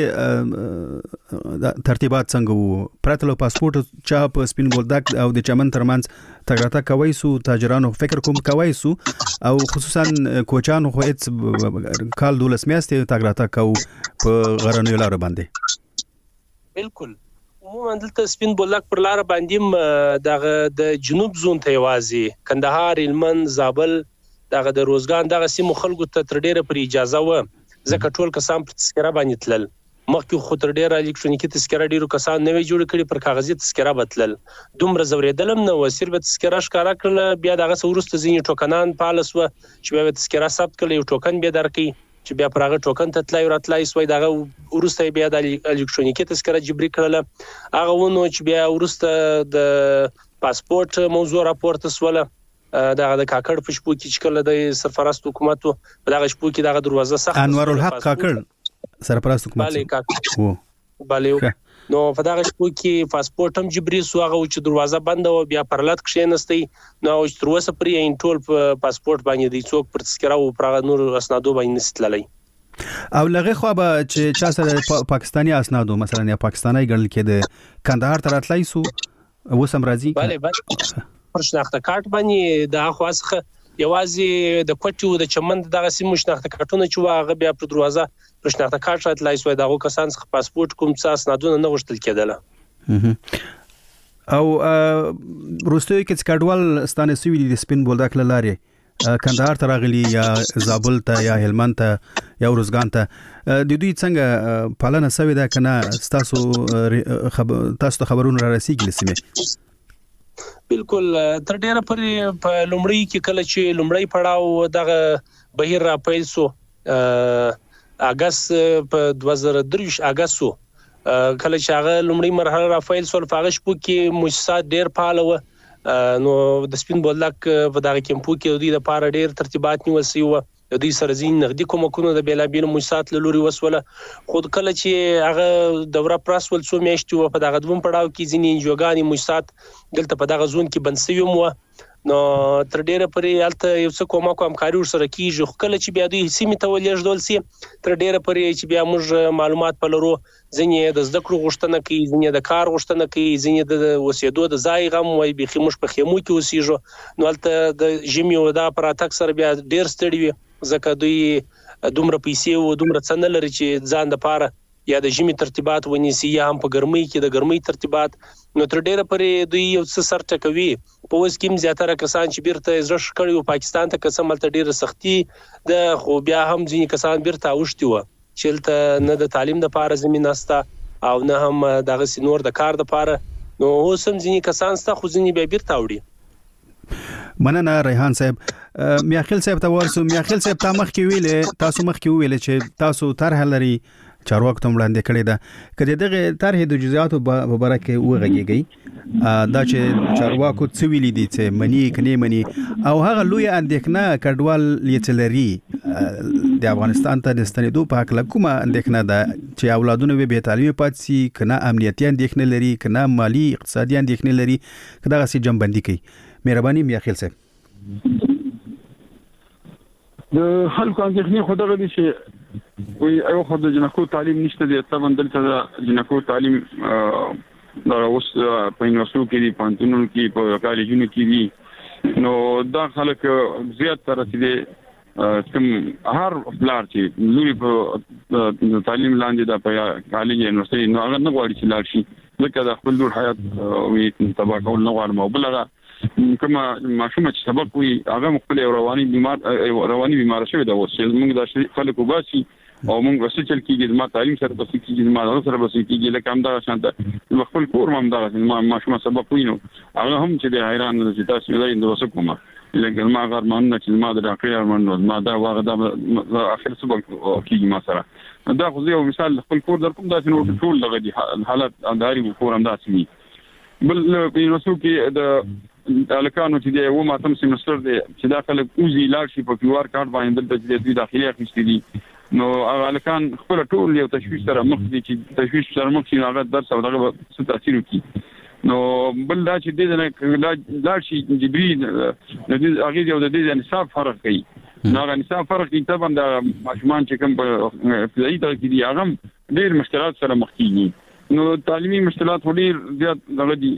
مخکې ترتیبات څنګه وو؟ پرته له پاسپورت چا په سپین بولدک او د چمن ترمنځ تګ راتګ کوي سو، تاجرانو فکر کوم کوي سو او خصوصا کوچانو خو هیڅ کال 12 میاشتې تګ راتګ کو په غرنیو لارو باندې. بالکل عموما دلته سپین بولدک پر لار باندې دغه د جنوب زون ته وازي کندهار، هلمند، زابل دغه د روزګان دغه سیمو خلکو ته تر ډیره پر اجازه و ځکه ټول کسان پر تذکره باندې تلل. مخکې خو تر ډیره الکترونیکي تذکره ډیرو کسان نوې جوړ کړي، پر کاغذي تذکره بتلل دومره زوریدلم نو صرف تذکره ښکارا کړل. بیا دغه ورسته ځینې ټوکنان پالس و چې بیا تذکره ثبت کړي، یو ټوکن به درکې چې بیا پر هغه ټوکن ته تلای راتلای سوی دغه ورسته بیا د الکترونیکي تذکره جبري کړل. هغه ونه چې بیا ورسته د پاسپورت موضوع راپورته سواله د کاکړ په شپو کې چې کله د سرپرست حکومت په دغه شپو کې دغه دروازه سخت انور الحق کاکړ سرپرست حکومت باله نو په دغه شپو کې پاسپورت هم جبري سو هغه چې دروازه بند او بیا پرلط کښینستی نو تر اوسه پرې ان ټول پاسپورت باندې د څوک پر تذکره او پر نور اسنادو باندې نستللی او لغه خو به چې چا سره پاکستانی اسنادو مثلا یا پاکستانی ګڼل کېده کندهار ته راتلای سو وسم راځي bale پر شناخته کارت باندې د اخواسخه یوازې د کوټیو د چمن دغه سیمه شناخته کارتونه چې واغه بیا پر دروازه پر شناخته کارت راتلای سو دغه کسان څخه پاسپورت کوم څه اسنادونه نه غوښتل کېدله او روستوي کې کډوال ستانه سوي د سپین بولدک لاري کندهار ته راغلي یا زابل ته یا هلمند ته یا روزګان ته د دوی څنګه پالنه سوي ده کنه تاسو خبرونه را رسیدلې سیمه بالکل تر ډیره پرې په لومړی کې کله چې لومړی پړاو دغه بهیر را پیل سو اگست په 2023 اگست سو کله چې هغه لومړی مرحله را پیل سو په هغه شپو کې مؤسسات ډیر فعال و نو د سپین بولدک په دغه کمپو کې د لپاره ډیر ترتیبات نیول شوی و د دې سره ځین نقدي کومکونه د بیلابیل مؤسسات لوري وسوله خود کله چې هغه دوره پراسول سو میاشتې په دغه دوم پړاو کې ځینې جوګانی مؤسسات دلته په دغه زون کې بنسوي مو نو تر ډیره پرې الته یو څه کومه همکاري سره کیږي کله چې بیا دوی سیمه ته ولېږدول سي تر ډیره پرې چې بیا موږ معلومات پلرو ځینې د زده کړو غوښتنه کوي ځینې د کار غوښتنه کوي ځینې د وسیدو د ځای غم وای بيخي موږ په خیمو کې اوسېږو نو الته د جمی ودا پر اتک سره بیا ډیر ستړي وي ځکه دوی دومره پیسې او دومره څنګه لري چې ځان د پاره یا د جمی ترتیبات ونیسي یا هم په ګرمۍ کې د ګرمۍ ترتیبات نو تر ډیره پرې دوی یو څه سر ټکوي په اوس کې زیاتره کسان چې بیرته زړه شکړي او پاکستان ته قسم ملته ډیره سختي د خو بیا هم ځینې کسان بیرته اوښتي و چې نه د تعلیم د پاره زمينه استا او نه هم دغه سينور د کار د پاره نو اوس هم ځینې کسان ستا خو ځینې به بیرته وړي مننه ریحان صاحب میاخیل صاحب ته ورسو میاخیل صاحب تاسو مخ کې ویل چې تاسو طرح لري چارواکو ته وړاندې کړی ده کله دغه طرح د جزئیاتو په اړه کې وغږیږي دا چې چارواکو څه ویلي دي چې منی کني منی او هغه لوی اندېښنه کډوال لیتلري د افغانستان ته د ستنېدو په حق کومه اندېښنه ده چې اولادونه به تعلیم پات سي کنه امنیتي اندېښنه لري کنه مالی اقتصادي اندېښنه لري کدا غسي جنبندي کوي مهرباني میاخیل صاحب د خلکو اندېښنې خو دغه دي چې وي یو خو د جنکو تعلیم نشته دی طبعا دلته د جنکو تعلیم دا اوس په یونیورسيټو کې دي پانتونو کې په کالجونو کې دي نو دا خلک زیات تر رسیدي کوم هر بلار چې لوري په تعلیم لاندې د په کالج یونیورسيټي نو هغه نه غواړي چې لاړ شي ځکه د خپل ډور حیات او تبا کول نه غواړي او بلغه کما ماشومه چې سبق وي هغه مخکله رواني بیمار شوی دا اوس موږ د خلکو باسي او موږ وسه چل کېږي د تعلیم سره په کېږي د سره په کېږي لکه هم دا شانته خپل کور هم دا ماشومه سبق وینو هغه هم چې د حیران د تاسو لري د وسه کومه لکه ما غرمان چې ما د ډاکټر ارمان ما دا واغه د اخر سبق کېږي ما سره دا خو یو مثال خپل کور در کوم دا چې ټول دغه دي حالت انداري کور هم داسې بل په یونیورسيټي کې د الکانو چې دی و ماتم سیمستر دی چې داخله اوزي لاړ شي په QR کارت باندې دلته د داخلي اخیستې دي نو الکان خپل ټول یو تشویش سره مخ دي چې تشویش سره مخ شي هغه درس او دغه څه تاثیر کوي نو بل دا چې د لاړ شي جبري د دې هغه یو د دې نصاب فرق کوي نو هغه نصاب فرق کوي طبعا د ماشومان چې کوم په ابتدایي درجه کې دي هغه ډېر مشکلات سره مخ کیږي نو تعلیمي مشکلات ډېر زیات دغه دي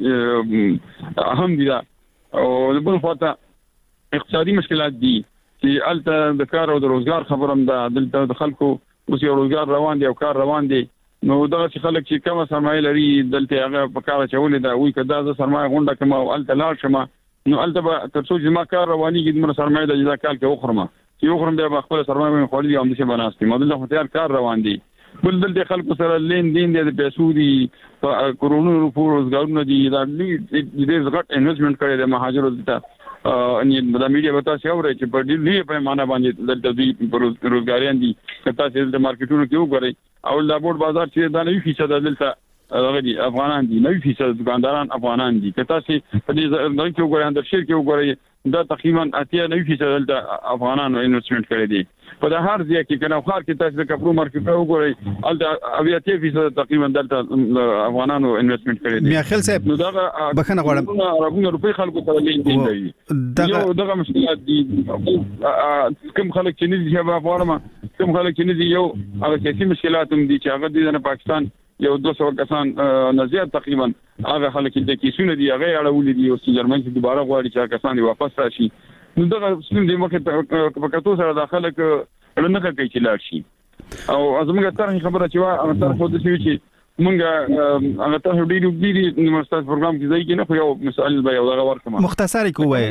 اهم دي او د بل خواته اقتصادي مشکلات دي چې الته د کار او د روزګار خبرم ده دلته د خلکو اوس یو روزګار روان دي او کار روان دي نو دغه چې خلک چې کومه سرمایه لري دلته هغه په کار چولې دا وی کدا د سرمایه غونډه کوم او الته لاړ شمه نو الته به تر څو چې ما کار رواني کې د سرمایه د جزا کال کې وخرمه چې وخرم بیا خپل سرمایه خوري هم څه بناستي مدل خو تیار کار روان دي بل دلته خلکو سره لین دین د پیسو دي کورونو روزګارونه دي دا دې زغټ انویسټمنټ کړي د مهاجرو دلته ان د میډیا وتا څو ورې چې په دې په معنا باندې دلته دي روزګاریان دي کته چې د مارکیټونو کې وګوري او د بورډ بازار چې دا 90% دلته هغه دي افغانان دي 90% دکانداران افغانان دي که تاسو په دې ځای کې وګورئ اندر شیر کې وګورئ دا تقریبا 90% د افغانانو انویسټمنټ کړی دي په د هر ځای کې کنه خار کې تاسو د کپرو مارکیټ وګورئ الته 80% تقریبا دلته افغانانو انویسټمنټ کړی دي میاخیل صاحب نو دا بخنه غواړم عربونه روپی خلکو ته لګي دغه مشکلات دي کوم خلک چې نه دي په افغانما کوم خلک چې نه دي یو هغه سیاسي مشکلات هم دي چې هغه د پاکستان یو 200 کسان نزيات تقریبا هغه خلک د کیسونه دي هغه اړولې دي او چې جرمن کې دوباره غواړي چې کسان دی واپس راشي نو دغه سیم د مخه په کتو سره داخله ک لنه کوي چې لاړ شي او ازمګه تر خبره چې وا تر خو د شي چې مونږه هغه ته ډیری یونیورسيټي پروګرام کې ځای کې نه خو یو مسائل به یو دغه ورکوم مختصر کوی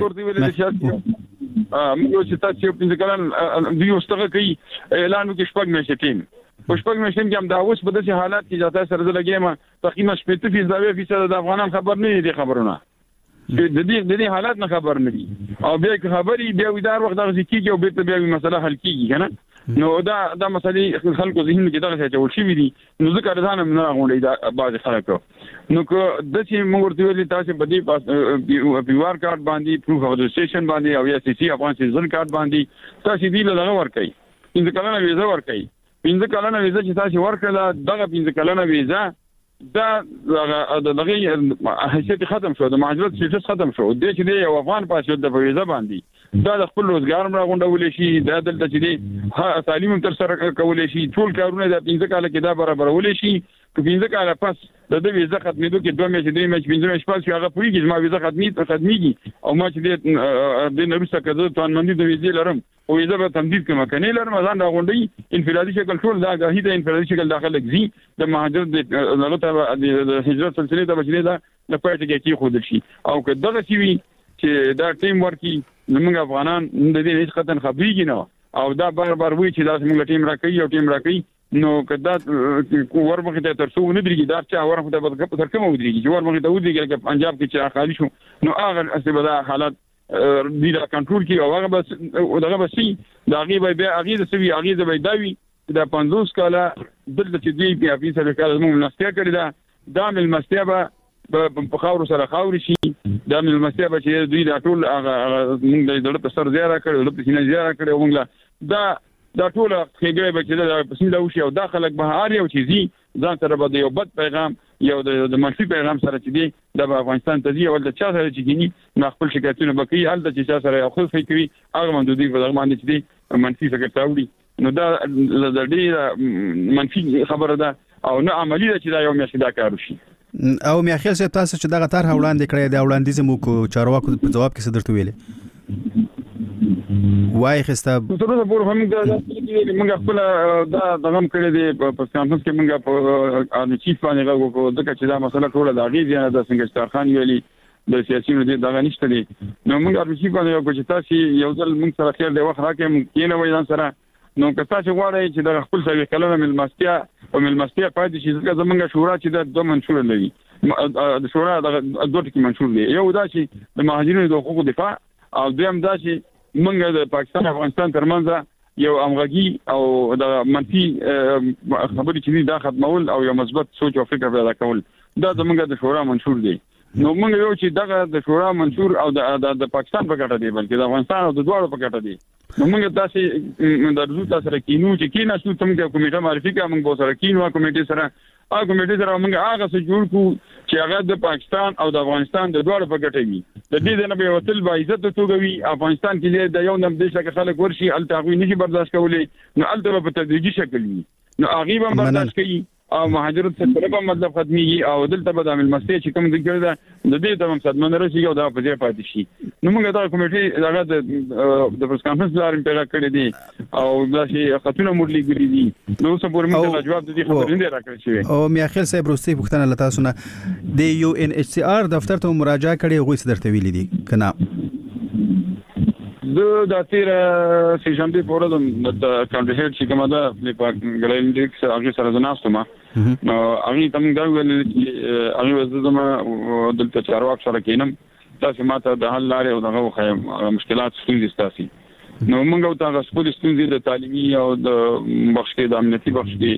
موږ چې تاسو په ځکه د یو ستغه کوي اعلان کې شپږ میاشتې پښپګ مشن کې هم دا اوس په داسې حالات کې ځاته سره لګیم تقریبا 80% د افغانان خبر نه دي خبرونه د دې حالات نه خبر نه دي او بیا خبري بیا ودار وخت دغه کیږي او بیا مسله حل کیږي کنه نو دا مسلې خلکو ذهن کې دغه څه ول شي دي نو ځکه ځان نه غونډي دا بعض خلکو نو که د چې موږ ورته ویلي تاسو په دې پی آر کارت باندې پروف اف رجسټریشن باندې او یا سی سی افغان سیزن کارت باندې تاسو دې له ورکړئ ان کله ویزه ورکړئ 15 کلنه ویزه چې تاسو ورکړه دغه 15 کلنه ویزه دا دغه حیثیت ختم شو د مهاجرت سیاست ختم شو د چې یو افغان پاسپورت د ویزه باندې دا د خپل روزګار راغونډول شي دا دلته چې تعلیم تر سره کول شي ټول کارونه د 15 کال کې دا برابرول شي په 15 کال پس د ویزه ختمېدو کې 2 میاشتې 3 میاشتې 15 میاشتې پس هغه پوریږي ما ویزه ختمېږي او ما چې د نورسته کده توانمندي د ویزې لرم او ویزه به تمدید کوم کنه لرم ځان راغونډي انفرادي شکل ټول دا غهي د انفرادي شکل داخله لګزي د مهاجر د لغته د هجرت سلسله ته بچنه دا د پاتې کې خود شي او که دغه سی وي چې دا ټیم ورکی موږ افغانان د دې هیڅ قطن خبريږي نه او دا بار وی چې دا موږ ټیم راکې او ټیم راکې نو کدا ورمخه ته ترسو نه درېږي دا چې ورمخه ته تر کومه ودرېږي چې ورمخه ته ودرېږي چې پنجاب کې چې خالی شو نو هغه اسبدا حالات دې را کنټرول کی او هغه بس دغه بسي دا غي به هغه د سوي هغه به داوي دا 50 کاله دلته چې دی په افیسر کال موږ ملمستیا کړی دا ملمستیا په خاور سره خاور شي دا ملمستیا چې دوی دا ټول موږ د په سر زیاره کړو د سینې زیاره کړو موږ دا ټول خېګړې به چې دا پسې دا وشي او داخلك به هر یو چیزي ځان سره به یو بد پیغام یو د منفي پیغام سره چې دی د افغانستان ته دی او د چا سره چې کینی نو خپل شکایتونه بکې حل د چا سره خو فکري هغه مندوی په دغه باندې چې دی منفي فکر تاوړي نو دا د دې منفي خبره ده او نه عملی ده چې دا یو میاشت دا کار وشي او میاخیل صاحب تاسو چې دغه طرح وړاندې کړی دی وړاندیز مو کو چارواکو په جواب کې څه درته ویلي وای خسته تر اوسه پورې موږ خپل دا دغم کړی دی په کانفرنس کې موږ په چیف باندې غوښتو ځکه چې دا مسله ټوله د غیږ نه د څنګه ستارخان ویلي د سیاسي نو دغه نشته دي نو موږ په چیف باندې غوښتو چې تاسو یو ځل موږ سره خیر دی وخت راکې موږ کینه وای ځان سره نو که تاسو غواړئ چې د خپل ځای کلمه ملمستیا او ملمستیا پاتې شي ځکه زمونږ شورا چې د دوه منشور لري د شورا د دوه ټکي منشور دی یو دا چې د مهاجرینو د حقوقو دفاع او دویم دا چې موږ د پاکستان افغانستان ترمنځ یو امغږي او د منفي خبرې چې دا ختمول او یو مثبت سوچ او فکر پیدا کول دا زمونږ د شورا منشور دی نو موږ یو چې دغه د شورا منشور او د پاکستان په ګټه دی بلکې د افغانستان او د دوه په ګټه دی نو موږ تاسو د رسول تاسو سره کینو چې کینا شو تم د کمیټه معرفي کا موږ به سره کینو کمیټه سره هغه کمیټه سره موږ هغه څه جوړ کو چې هغه د پاکستان او د افغانستان د دوه په ګټه وي د دې نه به وصل با عزت توګوي افغانستان کې د یو نم دیش کې خلک ورشي التاغوی نشي برداشت کولای نو الته په تدریجي شکل وي نو هغه به برداشت کوي او مهاجرت څخه په مطلب ختميږي او دلته به د ملمستي چې کوم ذکر ده د دې تمام صدمه راشي او دا په ځای پاتې شي نو موږ دا کمیټه دغه د پرس کانفرنس لارې پیدا کړې دي او دا چې خطونه مورلي ګري دي نو څه پورې موږ جواب د دې خبرې نه راکړی شوی او میاخیل صاحب روستي پوښتنه لتا سونه د یو ان ایچ سی آر دفتر ته مراجعه کړې غوښ درته ویلي دي کنه د تیر سیشنبه پورې د کانډیډیټ چې کومه ده په ګلینډکس هغه سره زناستم نو هغه تم دا ویل چې هغه زما دلته چارواک سره کینم تاسو ماته د حل لارې او دغه مشکلات ستونزې ستاسي نو موږ ته غوښتل ستونزې د تعلیمي او د بخش کې د امنیتي بخش کې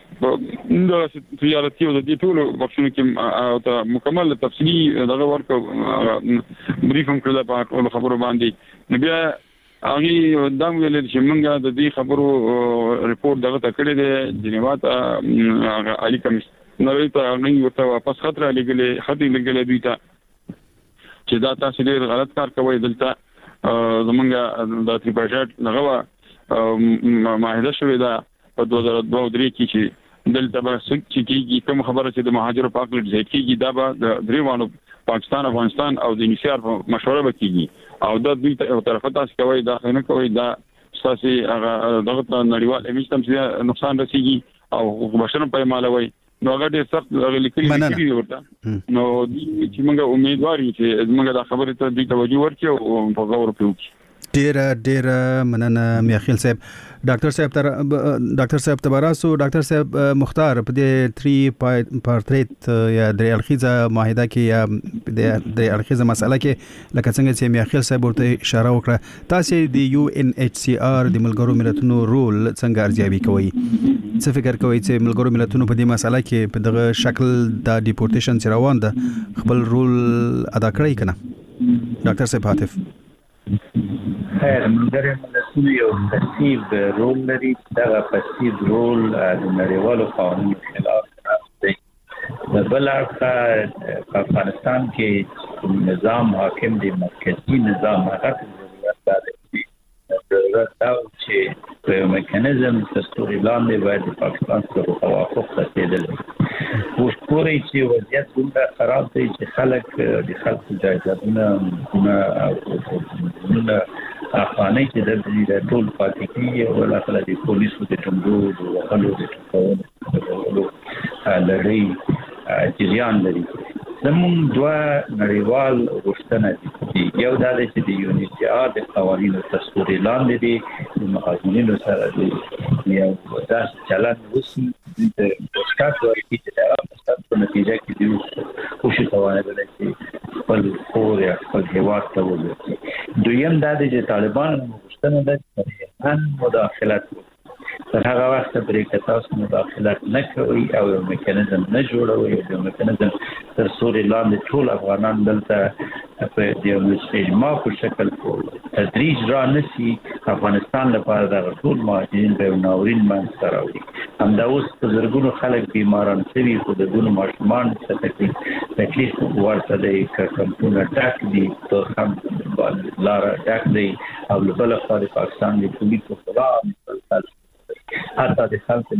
دا تجارتي او د دې ټول بخښنه کې او مکمل تفصیلی دغه ورکو بریفم کړل په ټول خبرو باندې نو بیا هغه دا ویل چې موږ د دې خبرو ریپورت دغه تکړه دي جنیوا ته علي کمیشنر ته هغه ورته واپس خطر لګلې دوی ته چې دا تاسو ډېر غلط کار کوي دلته زمونږ د تریپاټ دغه معاهده شوې ده په 2002 کې چې دلته به څه کېږي کوم خبره چې د مهاجرو په اړه ځکه کېږي دا به د دریوانو پاکستان افغانستان او د انشار په مشوره به کېږي او دا دوی طرفه تاسو کوي دا نه کوي دا اساسي هغه دغه نړیوال امیج تم نقصان رسیږي او بشرم په مالوي نو هغه ډېر سخت لیکلي ورته نو چې موږ امیدوار یو چې موږ دا خبره ته د توجه ورکړو او په غور وکړو ډیر مننه میاخیل صاحب ډاکټر صاحب تباراسو ډاکټر صاحب مختار په دې 3 پارټریت یا درې اړخیزه معاهده کې یا د درې اړخیزه مسله کې لکه څنګه چې میاخیل صاحب ورته اشاره وکړه تاسو د یو ان ایچ سی آر د ملګرو ملتونو رول څنګه ارزیابي کوئ څه فکر کوئ چې ملګرو ملتونو په دې مسله کې په دغه شکل د ډیپورټیشن چې روان ده خپل رول ادا کړی کنه ډاکټر صاحب عاطف خیر ملګری ملتونه یو پسیو رول لري دا پسیو رول د نړیوالو قوانینو خلاف دی د بل اړخ په افغانستان کې نظام حاکم دی مرکزی نظام هغه ضرورت دا چې په میکانیزم دستوري لاندې باید د پاکستان سره توافق رسیدل وشکوري چې وضعیت دومره خراب دی چې خلک د خلکو جایدادونه افغاني چې د دې ټول پاتې کیږي او ولکه د پولیسو د ټنګو او وهلو د ټکولو لړۍ جریان لري زمون دوه نړیوال غوښتنه دي یو دا چې د یونیسیار د قوانینو دستوري لاندې دي د مهاجرینو سره دي یو داسې چلند وشي د مشکات ورکړي چې دا په نتیجه کې دی او شي توانایي چې خپل کور یا خپل هیواد ته وځي دویم دا چې طالبان غوښتنه ده چې ان مداخلت تر هغه وخت پرې تاسو مداخلت نه کوي او یو میکانیزم نه جوړوي یو میکانیزم تر څو لاندې ټول افغانان دلته په دې استجماع په شکل تدریج را نشي افغانستان لپاره د ټول مهاجرین په ناورین باندې راوړي همدا اوس په زرګونو خلک بیماران شوي خو د دونو ماشومان څخه تکلیف ورته دی کمپونه ډاک دي ته هم لار ډاک دی او بل خارج پاکستان د پولیسو خلاف حتی د خلکو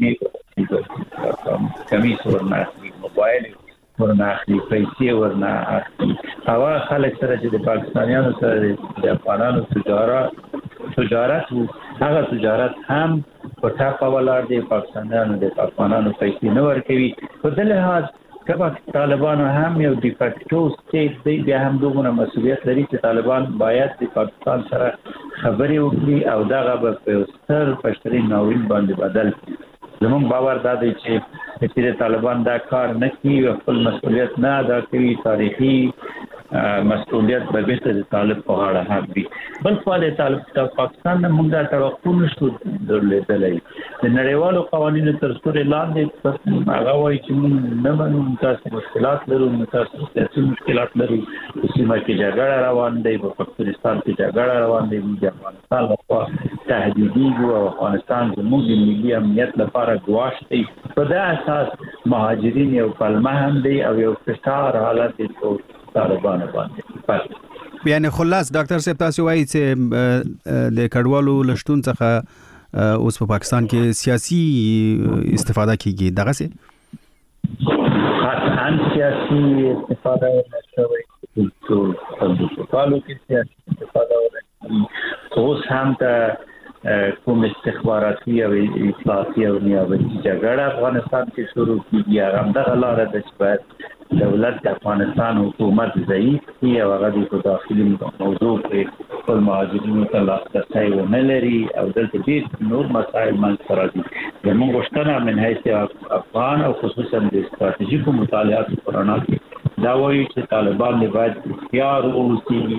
نظامی کمیس ورنه موبایل ورنه اخلي پیسې ورنه اخلي هوا خلک سره چې د پاکستانیانو سره د افغانانو تجارت هغه تجارت هم په ټاپه ولاړ دی پاکستانیانو د افغانانو پیسې نه ورکوي په دې لحاظ کله طالبان هم یو د فاکټو سټیټ دی بیا هم دغه مسؤلیت لري چې طالبان باید د پاکستان سره خبرې وکړي او دغه په ستر پښتري ناورین باندې بدل کړي زموږ باور دا دی چې طالبان دا کار نه کوي خپل مسؤلیت نه ادا کوي تاریخي مسؤلیت به بیرته د طالب په غاړه هم وي بل خو د طالب پاکستان نه موږ دا توقع نشو درلودلای د نړیوالو قوانینو تر څو لاندې هغه وایي چې موږ نه منو تاسو مشکلات لرو تاسو سیاسي مشکلات لرو سیمه کې جګړه روان دی په پاکستان کې جګړه روان دی د افغانستان لپاره تهدیدي او افغانستان زموږ د ملي امنیت لپاره ګواښ دی په دا اساس مهاجرین یو کلمه هم دی او یو فشار حالت دی طالبان باندې یعنی خلاص ډاکټر صاحب تاسو وایي چې د کډوالو لشتون څخه اوس په پاکستان کې سیاسي استفاده کیږي دغه څه قطعا سیاسي استفاده ورنشوي ټول کالو کې سیاسي استفاده ورنشوي اوس هم ته کوم استخباراتي او اطلاعاتي او نیابتي جګړه افغانستان کې شروع کیږي هغه دغه لاره ده چې باید دولت د افغانستان حکومت ضعیف کی او هغه د داخلي موضوع په خپل مهاجرینو ته لاسرسی ونه لري او دلته ډېر نور مسایل منځته راځي زموږ غوښتنه من حیث افغان او خصوصا د استراتیژیکو مطالعاتو په رڼا کې دا وایي چې طالبان باید اختیار واوسي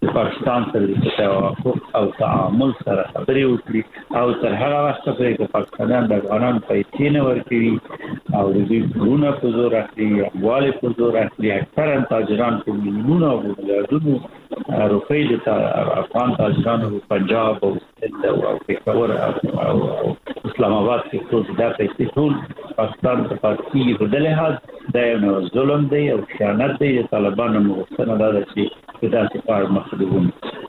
پاکستان سره د توافق او تعامل سره خبرې وکړي او تر هغه وخت پورې چې پاکستانیان د افغانانو پیسې نه ورکوي او د دوی پورونه په زور اخلي اموال په زور اخلي اکثرا تاجران په میلیونونو او میلیارډونو روپۍ د افغان تاجرانو په پنجاب او سند او پېښور او اسلام آباد کې ټول دا پیسې ټول پاکستان ته پاتې په دې لحاظ دا یو ظلم دی او خیانت دی د طالبانو مغوښتنه ده چې دا څه مخدوم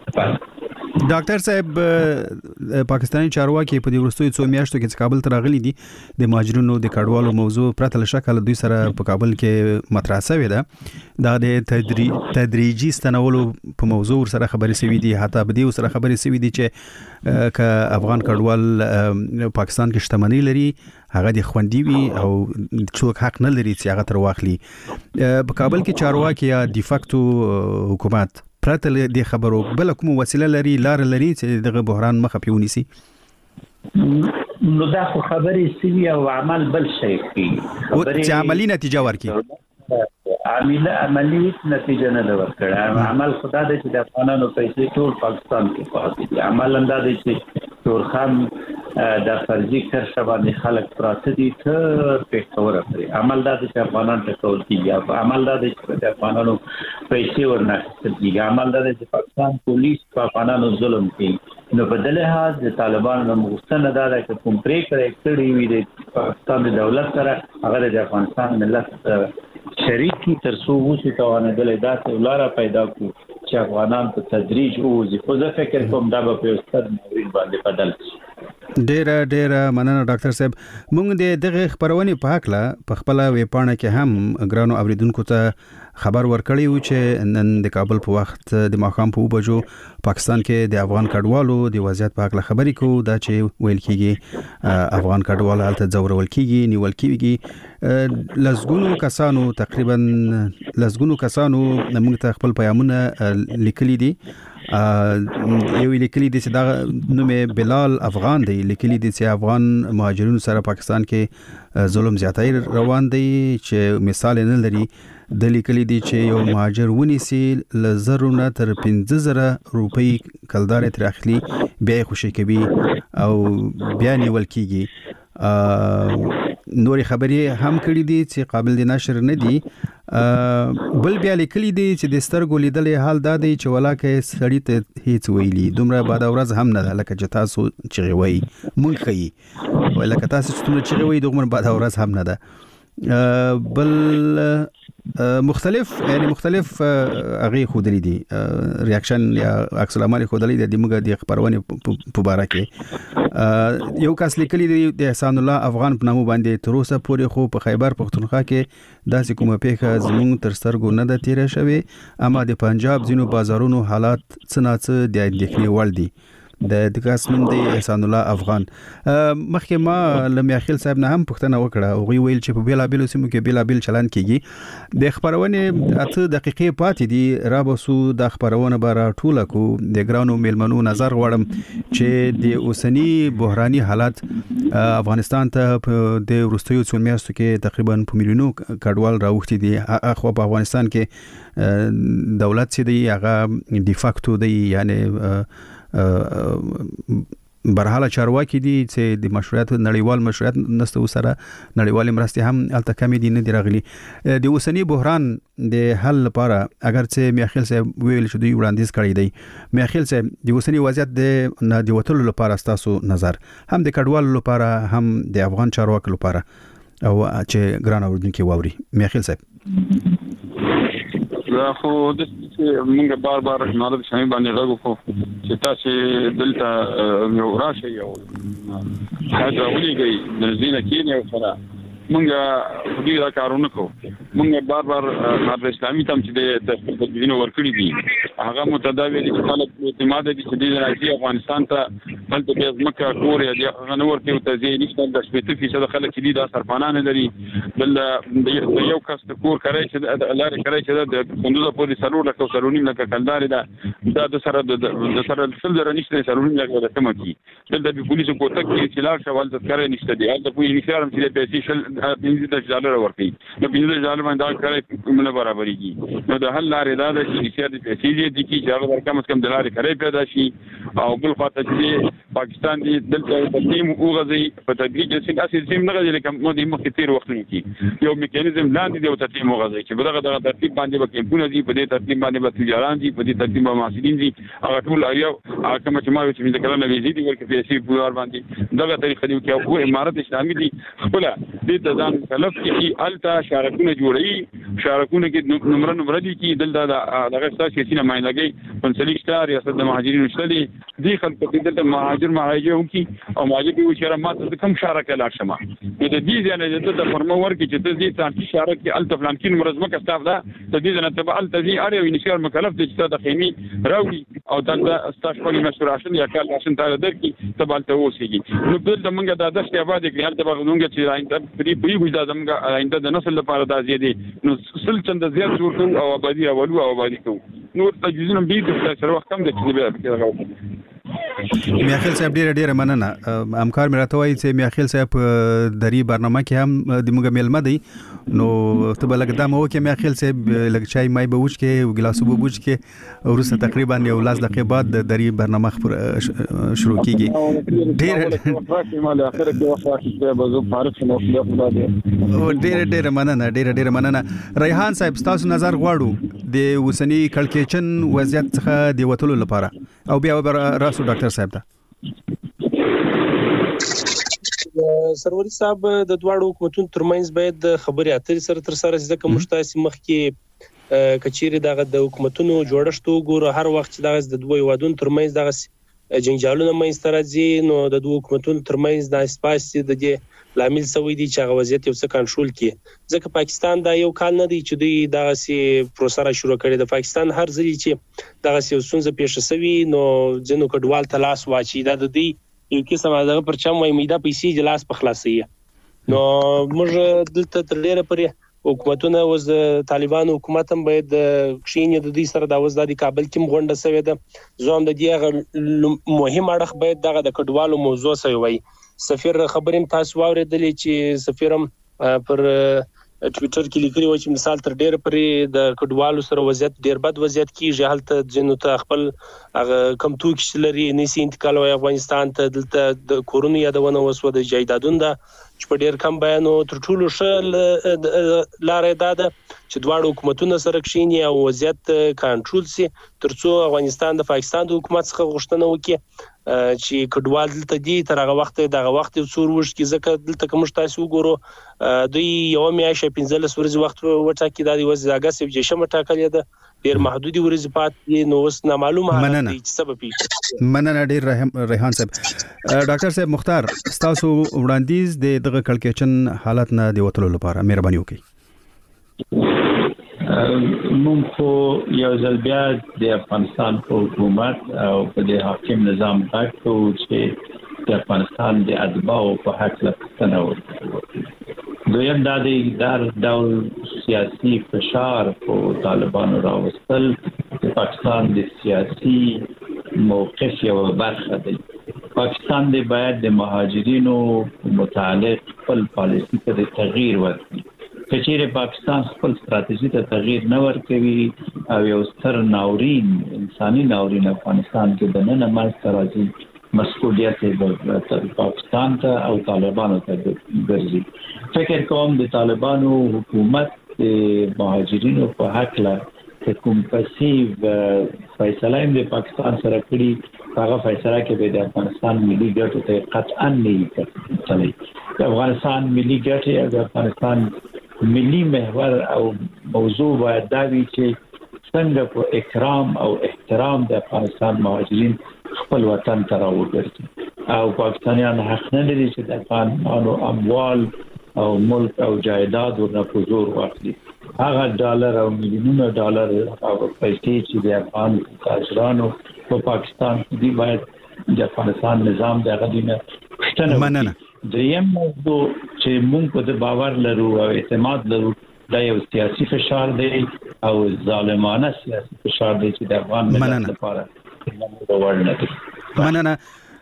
ډاکټر صاحب پاکستاني چارواکي په دې وروستیو څو میاشتو کې کابل ته راغلي دي د مهاجرینو د کډوالو موضوع پرته له شکه دوی سره په کابل کې مطرح شوې ده دا د تدریجي ستنولو په موضوع سره خبرې شوې دي حتی په دې سره خبرې شوې دي چې ک افغان کډوال پاکستان کې شتمنۍ لري هغه د خوندي وي او څوک حق نه لري چې هغه تر واخلي په کابل کې چارواکي یا ډیفاکټو حکومت پرته د خبرو بل کوم وسیله لري لار لري چې دغه بحران مخه پیونیسي نو دا خبرې سوي او عمل بل شي خبرې چې عملی نتیجه ورکړي عملی نتیجه نه ورکړي عمل خدا دې چې د افغانانو پیسې ټول پاکستان کې پاتې دي عمل انداز چې تورخان د فرضي کرښه باندې خلک پراته دي ته پېښور پرې عمل دا چې افغانان ته کول کیږي عمل دا چې د افغانانو پیسې ورنکړي کیږي عمل دا چې پاکستان پولیس په افغانانو ظلم کوي نو په دې لحاظ د طالبانو مغوښتنه دا ده چې کوم پرې کړی وي د پاکستان د دولت سره هغه د افغانستان ملت شریکی تر څو وشي توانېدل دا ولاره پیدا کو چې افغانان په تدریج وځي خو زه فکر کوم دا به په ستر مورید باندې بدل شي ډیره مننه ډاکټر صاحب موږ د دغه خبرونه په حق لا په خپل ویبپاڼه کې هم ګرانو اوریدونکو ته خبر ورکړی و چې نن د کابل په وخت د ماښام په بجو پاکستان کې د افغان کډوالو د وضعیت په اړه خبرې کوو دا چې ویل کیږي افغان کډوال هلته ځورول کیږي نیول کیږي لزګونو کسانو تقریبا لزګونو کسانو موږ ته خپل پیغامونه لیکلي دي یو لیکلي دي چې دا نومه بلال افغان دی لیکلي دي چې افغان مهاجرینو سره پاکستان کې ظلم زیاتای روان دی چې مثال نه لري د لیکلي دي چې یو مهاجر ونیسي لزرونه تر 15000 روپۍ کلدار تر اخلي بیا خوشي کوي او بیا نیول کیږي نوري خبرې هم کړې دي چې قابل د نشر نه دي بل بیا لیکلي دي چې د سترګو لیدلې حال دا دی چې ولاکه سړی ته هیڅ ویلي دومره بعد ورځ هم نه لکه چې تاسو چې وی مونږ خي ولکه تاسو چې وی دومره بعد ورځ هم نه ده بل مختلف هغه خودري دي ریاکشن یا عکس العمل خودري دي موږ د خبرونه په باره کې یو کس لیکلي دي د احسان الله افغان په نامو باندې تر اوسه پورې خو په خیبر پختونخوا کې داسې کومه پیښه زموږ تر سترګو نه ده تیره شوې اما د پنجاب ځینو بازارونو حالات څنګه د اندېښنې وړ دي د قسم دی احسان الله افغان مخکې ما لمیاخیل صاحب نه هم پوښتنه وکړه او وی ویل چې په بیلابل سیمو کې بیلابل چلن کیږي د خبرونه 8 دقیقې پاتې دي را بسو د خبرونه بار ټوله کو د ګرانو میلمنو نظر غوړم چې د اوسنی بحراني حالت افغانستان ته د وروستیو څو میاشتو کې تقریبا په میلیونو کډوال راوښتي دي اخو په افغانستان کې دولت چې دی هغه ډیفاکټو دی یعنی برحاله چارواکي دي چې د مشروعیت نړیوال مشروعیت نستو سره نړیوال مرستې هم الته کمی دي نه دی راغلي د اوسنی بحران د حل لپاره اگر چې میاخیل صاحب ویل شو دی وړاندیز کړی دی میاخیل صاحب د اوسنی وضعیت د وټلو لپاره تاسو نظر هم د کډوالو لپاره هم د افغان چارواکو لپاره او چې ګران اوردونکو واوري میاخیل صاحب دا خو د موږ بار نارد شامل باندې راغو خو چې تاسو دلته یو راشي یو حاجه ولېږي د زینه کې نه سره مونږه خو دا کارونه کوو مونږ بار نارد اسلامي تم چې د تدوینو ورکړي دي هغه متداوی دي چې خلک اعتماد دي چې د راځي افغانستان ته بلته به ځمکه کوریا دي هغه نور کې ته ځي نشته د 80% خلک دي د سرپانانه لري بل یو کس د کور کوي چې لارې کوي چې د خوندوزه پورې سرور لکه سرونیم لکه کلدار دا د سره د سره څل در نشته سرونیم لکه د کمکی دلته په پولیسو کوټه کې چې لاړ شوال د کار نشته دي هغه په انفرام چې د پیسې $15 ورکړي نو $15 باندې دا کړی موږ برابرېږي نو د حل لارې دا ده چې سیاسي پیسې دي چې هغه کم از کم د لارې کړی پیدا شي او بل خاطر چې پاکستان دی دلته تقسیم وغځي په تدریج چې اساس سیم نه غځي کوم د مخ تیر وخت کې یو میکانیزم لاندې دی او تقسیم وغځي چې بدغه ترتیب باندې به کېمپونه دي په دې ترتیب باندې به تجاران دي په دې ترتیب باندې محصلین دي هغه ټول یو کوم چې ما چې ذکر نه ویزي دي ورکه پیسې پوار باندې دغه طریقې دی چې او امارت اسلامي دي خپل دې ځان کلف کې التا شارکونه جوړي شارکونه کې نمبر دي چې دلته دغه سیاسي نمائندګي پنځلي شتار ریاست د مهاجرینو شتلي دي خلکو کې دلته مهاجر هم کی او مهاجر به شهر ماته کم شارک لا شمه د دې ځنه د فرمو ورکې چې ته دې ځان شارک کې الته فلان کې مرزمه کستاف ده د دې ځنه تبع الته اړ یو نشر مکلف دي چې د خیمي راوي او دا استاش په مشوراشن یا کال عشان تعالی درکې تبع الته اوسېږي نو بل د منګه د دشت آباد کې هلته بغونګه چې آینده پری پری وځه زمګه آینده د نسل لپاره د زیدي نو سل چند زیات جوړ کړو او آبادی اولو او آبادی کوو نور تجهیزونه به د سره وخت کم دي چې به راغلي میاخیل صاحب ډیره مننه همکار مې راته وایي چې میاخیل صاحب دری برنامه کې هم د موږ میلمه دی نو ته بل لګدا مو کې میاخیل صاحب لګ چای مای به وښ کې او ګلاسو به وښ کې ورسته تقریبا یو لاس دقیقې بعد د دری برنامه شروع کیږي ډیره مننه ریحان صاحب تاسو نظر غواړو د وسنی کلکچن وضعیت څخه دی وټلو لپاره او بیا راسو ډاکټر صاحب ته سروري صاحب د دواړو حکومتونو ترمنځ باید خبرې اترې سره تر سره ځکه مشتاسي مخ کې کچيري دغه د حکومتونو جوړښت وګوره هر وخت چې دغه د دوه وادونو ترمنځ دغه جنجالونه مې سترځي نو د دوه حکومتونو ترمنځ د اسپاس د دې لامل سوي دي چې هغه وضعیت یو څه کنټرول کړي ځکه پاکستان دا یو کال نه دی چې دوی دغه سي پروسه شروع کړي د پاکستان هر ځای چې دغه سي سنځ پیښ شوی نو ځنو کډوال تلاش واچي دا د دې یو کیسه ما دغه پرچم وای میدا پیسې جلاس په خلاصي نو موږ دلته تر ډیره پرې حکومتونه وز طالبان حکومت هم باید کښینې د دې سره د وز د کابل کې مغونډه سوي ده زوم د دې مهم اړخ باید دغه د کډوالو موضوع سوي وي سفیر خبریم تاسو واوریدلې چې سفیرم پر ټوئیټر کې لیکلي و چې مثال تر ډیر پرې د کډوالو سره وضعیت ډیر بد وضعیت کیږي هلته جنو ته خپل کم توکي لري نسی انتقال وای افغانستان ته دلته د کورونو یادونه وسو د جایدادونو د چې په ډیر کم بیان او تر ټولو شل لارې ده چې دواړو حکومتونو سره کښینی او وضعیت کنټرول سي ترڅو افغانستان د پاکستان د حکومت څخه غوښتنه وکړي چې کډوال دلته دي تر هغه وخت دغه وخت څور وښ کی ځکه دلته کوم تاسو وګورو دوی یو میاشه 15 ورځې وخت ورټاکي د وزاګه سب جشم ټاکلې ده ډیر محدودي ورځې پات نو اوس نامعلومه حالت سبب پیښ مننه ډیر ریحان صاحب ډاکټر صاحب مختار تاسو وړاندیز د دغه کلکچن حالت نه دی وټلو لپاره مهرباني وکړئ مونږ خو یو ځل بیا د افغانستان حکومت او په د حاکم نظام غاټو چې د افغانستان د اتباعو په حق لپاره وکړي دویم د ډول سیاسي فشار په طالبانو راوستل د پاکستان د سیاسي موقف یو برخه دی پاکستان د باید د مهاجرینو متعلق خپل پالیسي ته تغییر ورکړي کچېره پاکستان خپل ستراتیژي ته تغییر نه ورکوي او یو ستر ناورین انساني ناورین افغانستان کې د نن عمل راځي مسؤلیت د پاکستان ته او طالبانو ته ګرځي فکر کوم د طالبانو حکومت د مهاجرینو په حق له کوم پسیو فیصله د پاکستان سره کړی هغه فیصله کې به د افغانستان ملي ګټو ته قطعا نه کوي د افغانستان ملي ګټې او د افغانستان ملي محور او موضوع باید دا وي چې څنګه په اکرام او احترام د افغانستان مهاجرین خپل وطن ته راوګرځي او پاکستانیان حق نه لري چې د افغانانو اموال او ملک او جایداد ورنه په زور واخلي هغه ډالر او میلیونونه ډالر او پیسې چې د افغان تاجرانو په پاکستان کې باید د افغانستان نظام د غدینه پښتنه مننه دریم موضوع چې موږ په باور لرو او اعتماد لرو دا یو سیاسي فشار دی او ظالمانه سیاسي فشار دی چې د افغان ملت لپاره مننه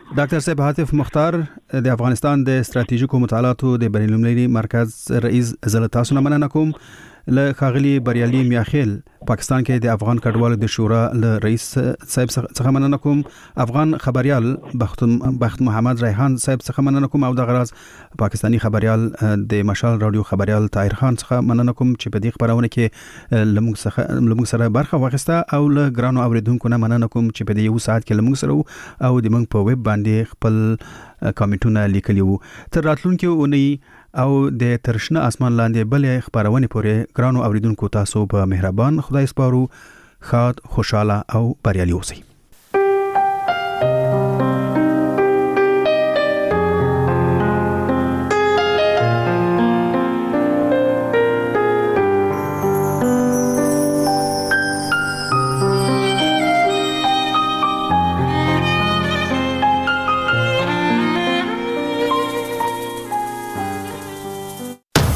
ډاکټر صاحب عاطف مختار د افغانستان د استراتیژیکو مطالعاتو د بین المللي مرکز رئیس زله تاسو نه مننه کوم. له خاغلی بریالي میاخیل پاکستان کې د افغان کډوالو د شورا له رئیس صاحب څخه مننه کوم. افغان خبريال بخت محمد ریحان صاحب څخه مننه کوم او د غراز پاکستانی خبريال د مشال رادیو خبريال طاهر خان څخه مننه کوم چې په دې خبرونه کې لمغ سره برخه واخیسته او له ګرانو اوریدونکو نه مننه کوم چې په دې یو ساعت کې لمغ سره او د موږ په ویب باندې خپل کمنټونه لیکلی وو. تر راتلونکي اونۍ او د ترشنه اسمان لاندې بلې خبرونه پورې ګرانو اوریدونکو تاسو په مهربان خدای سپارو. خاد خوشاله او بریالي اوسئ.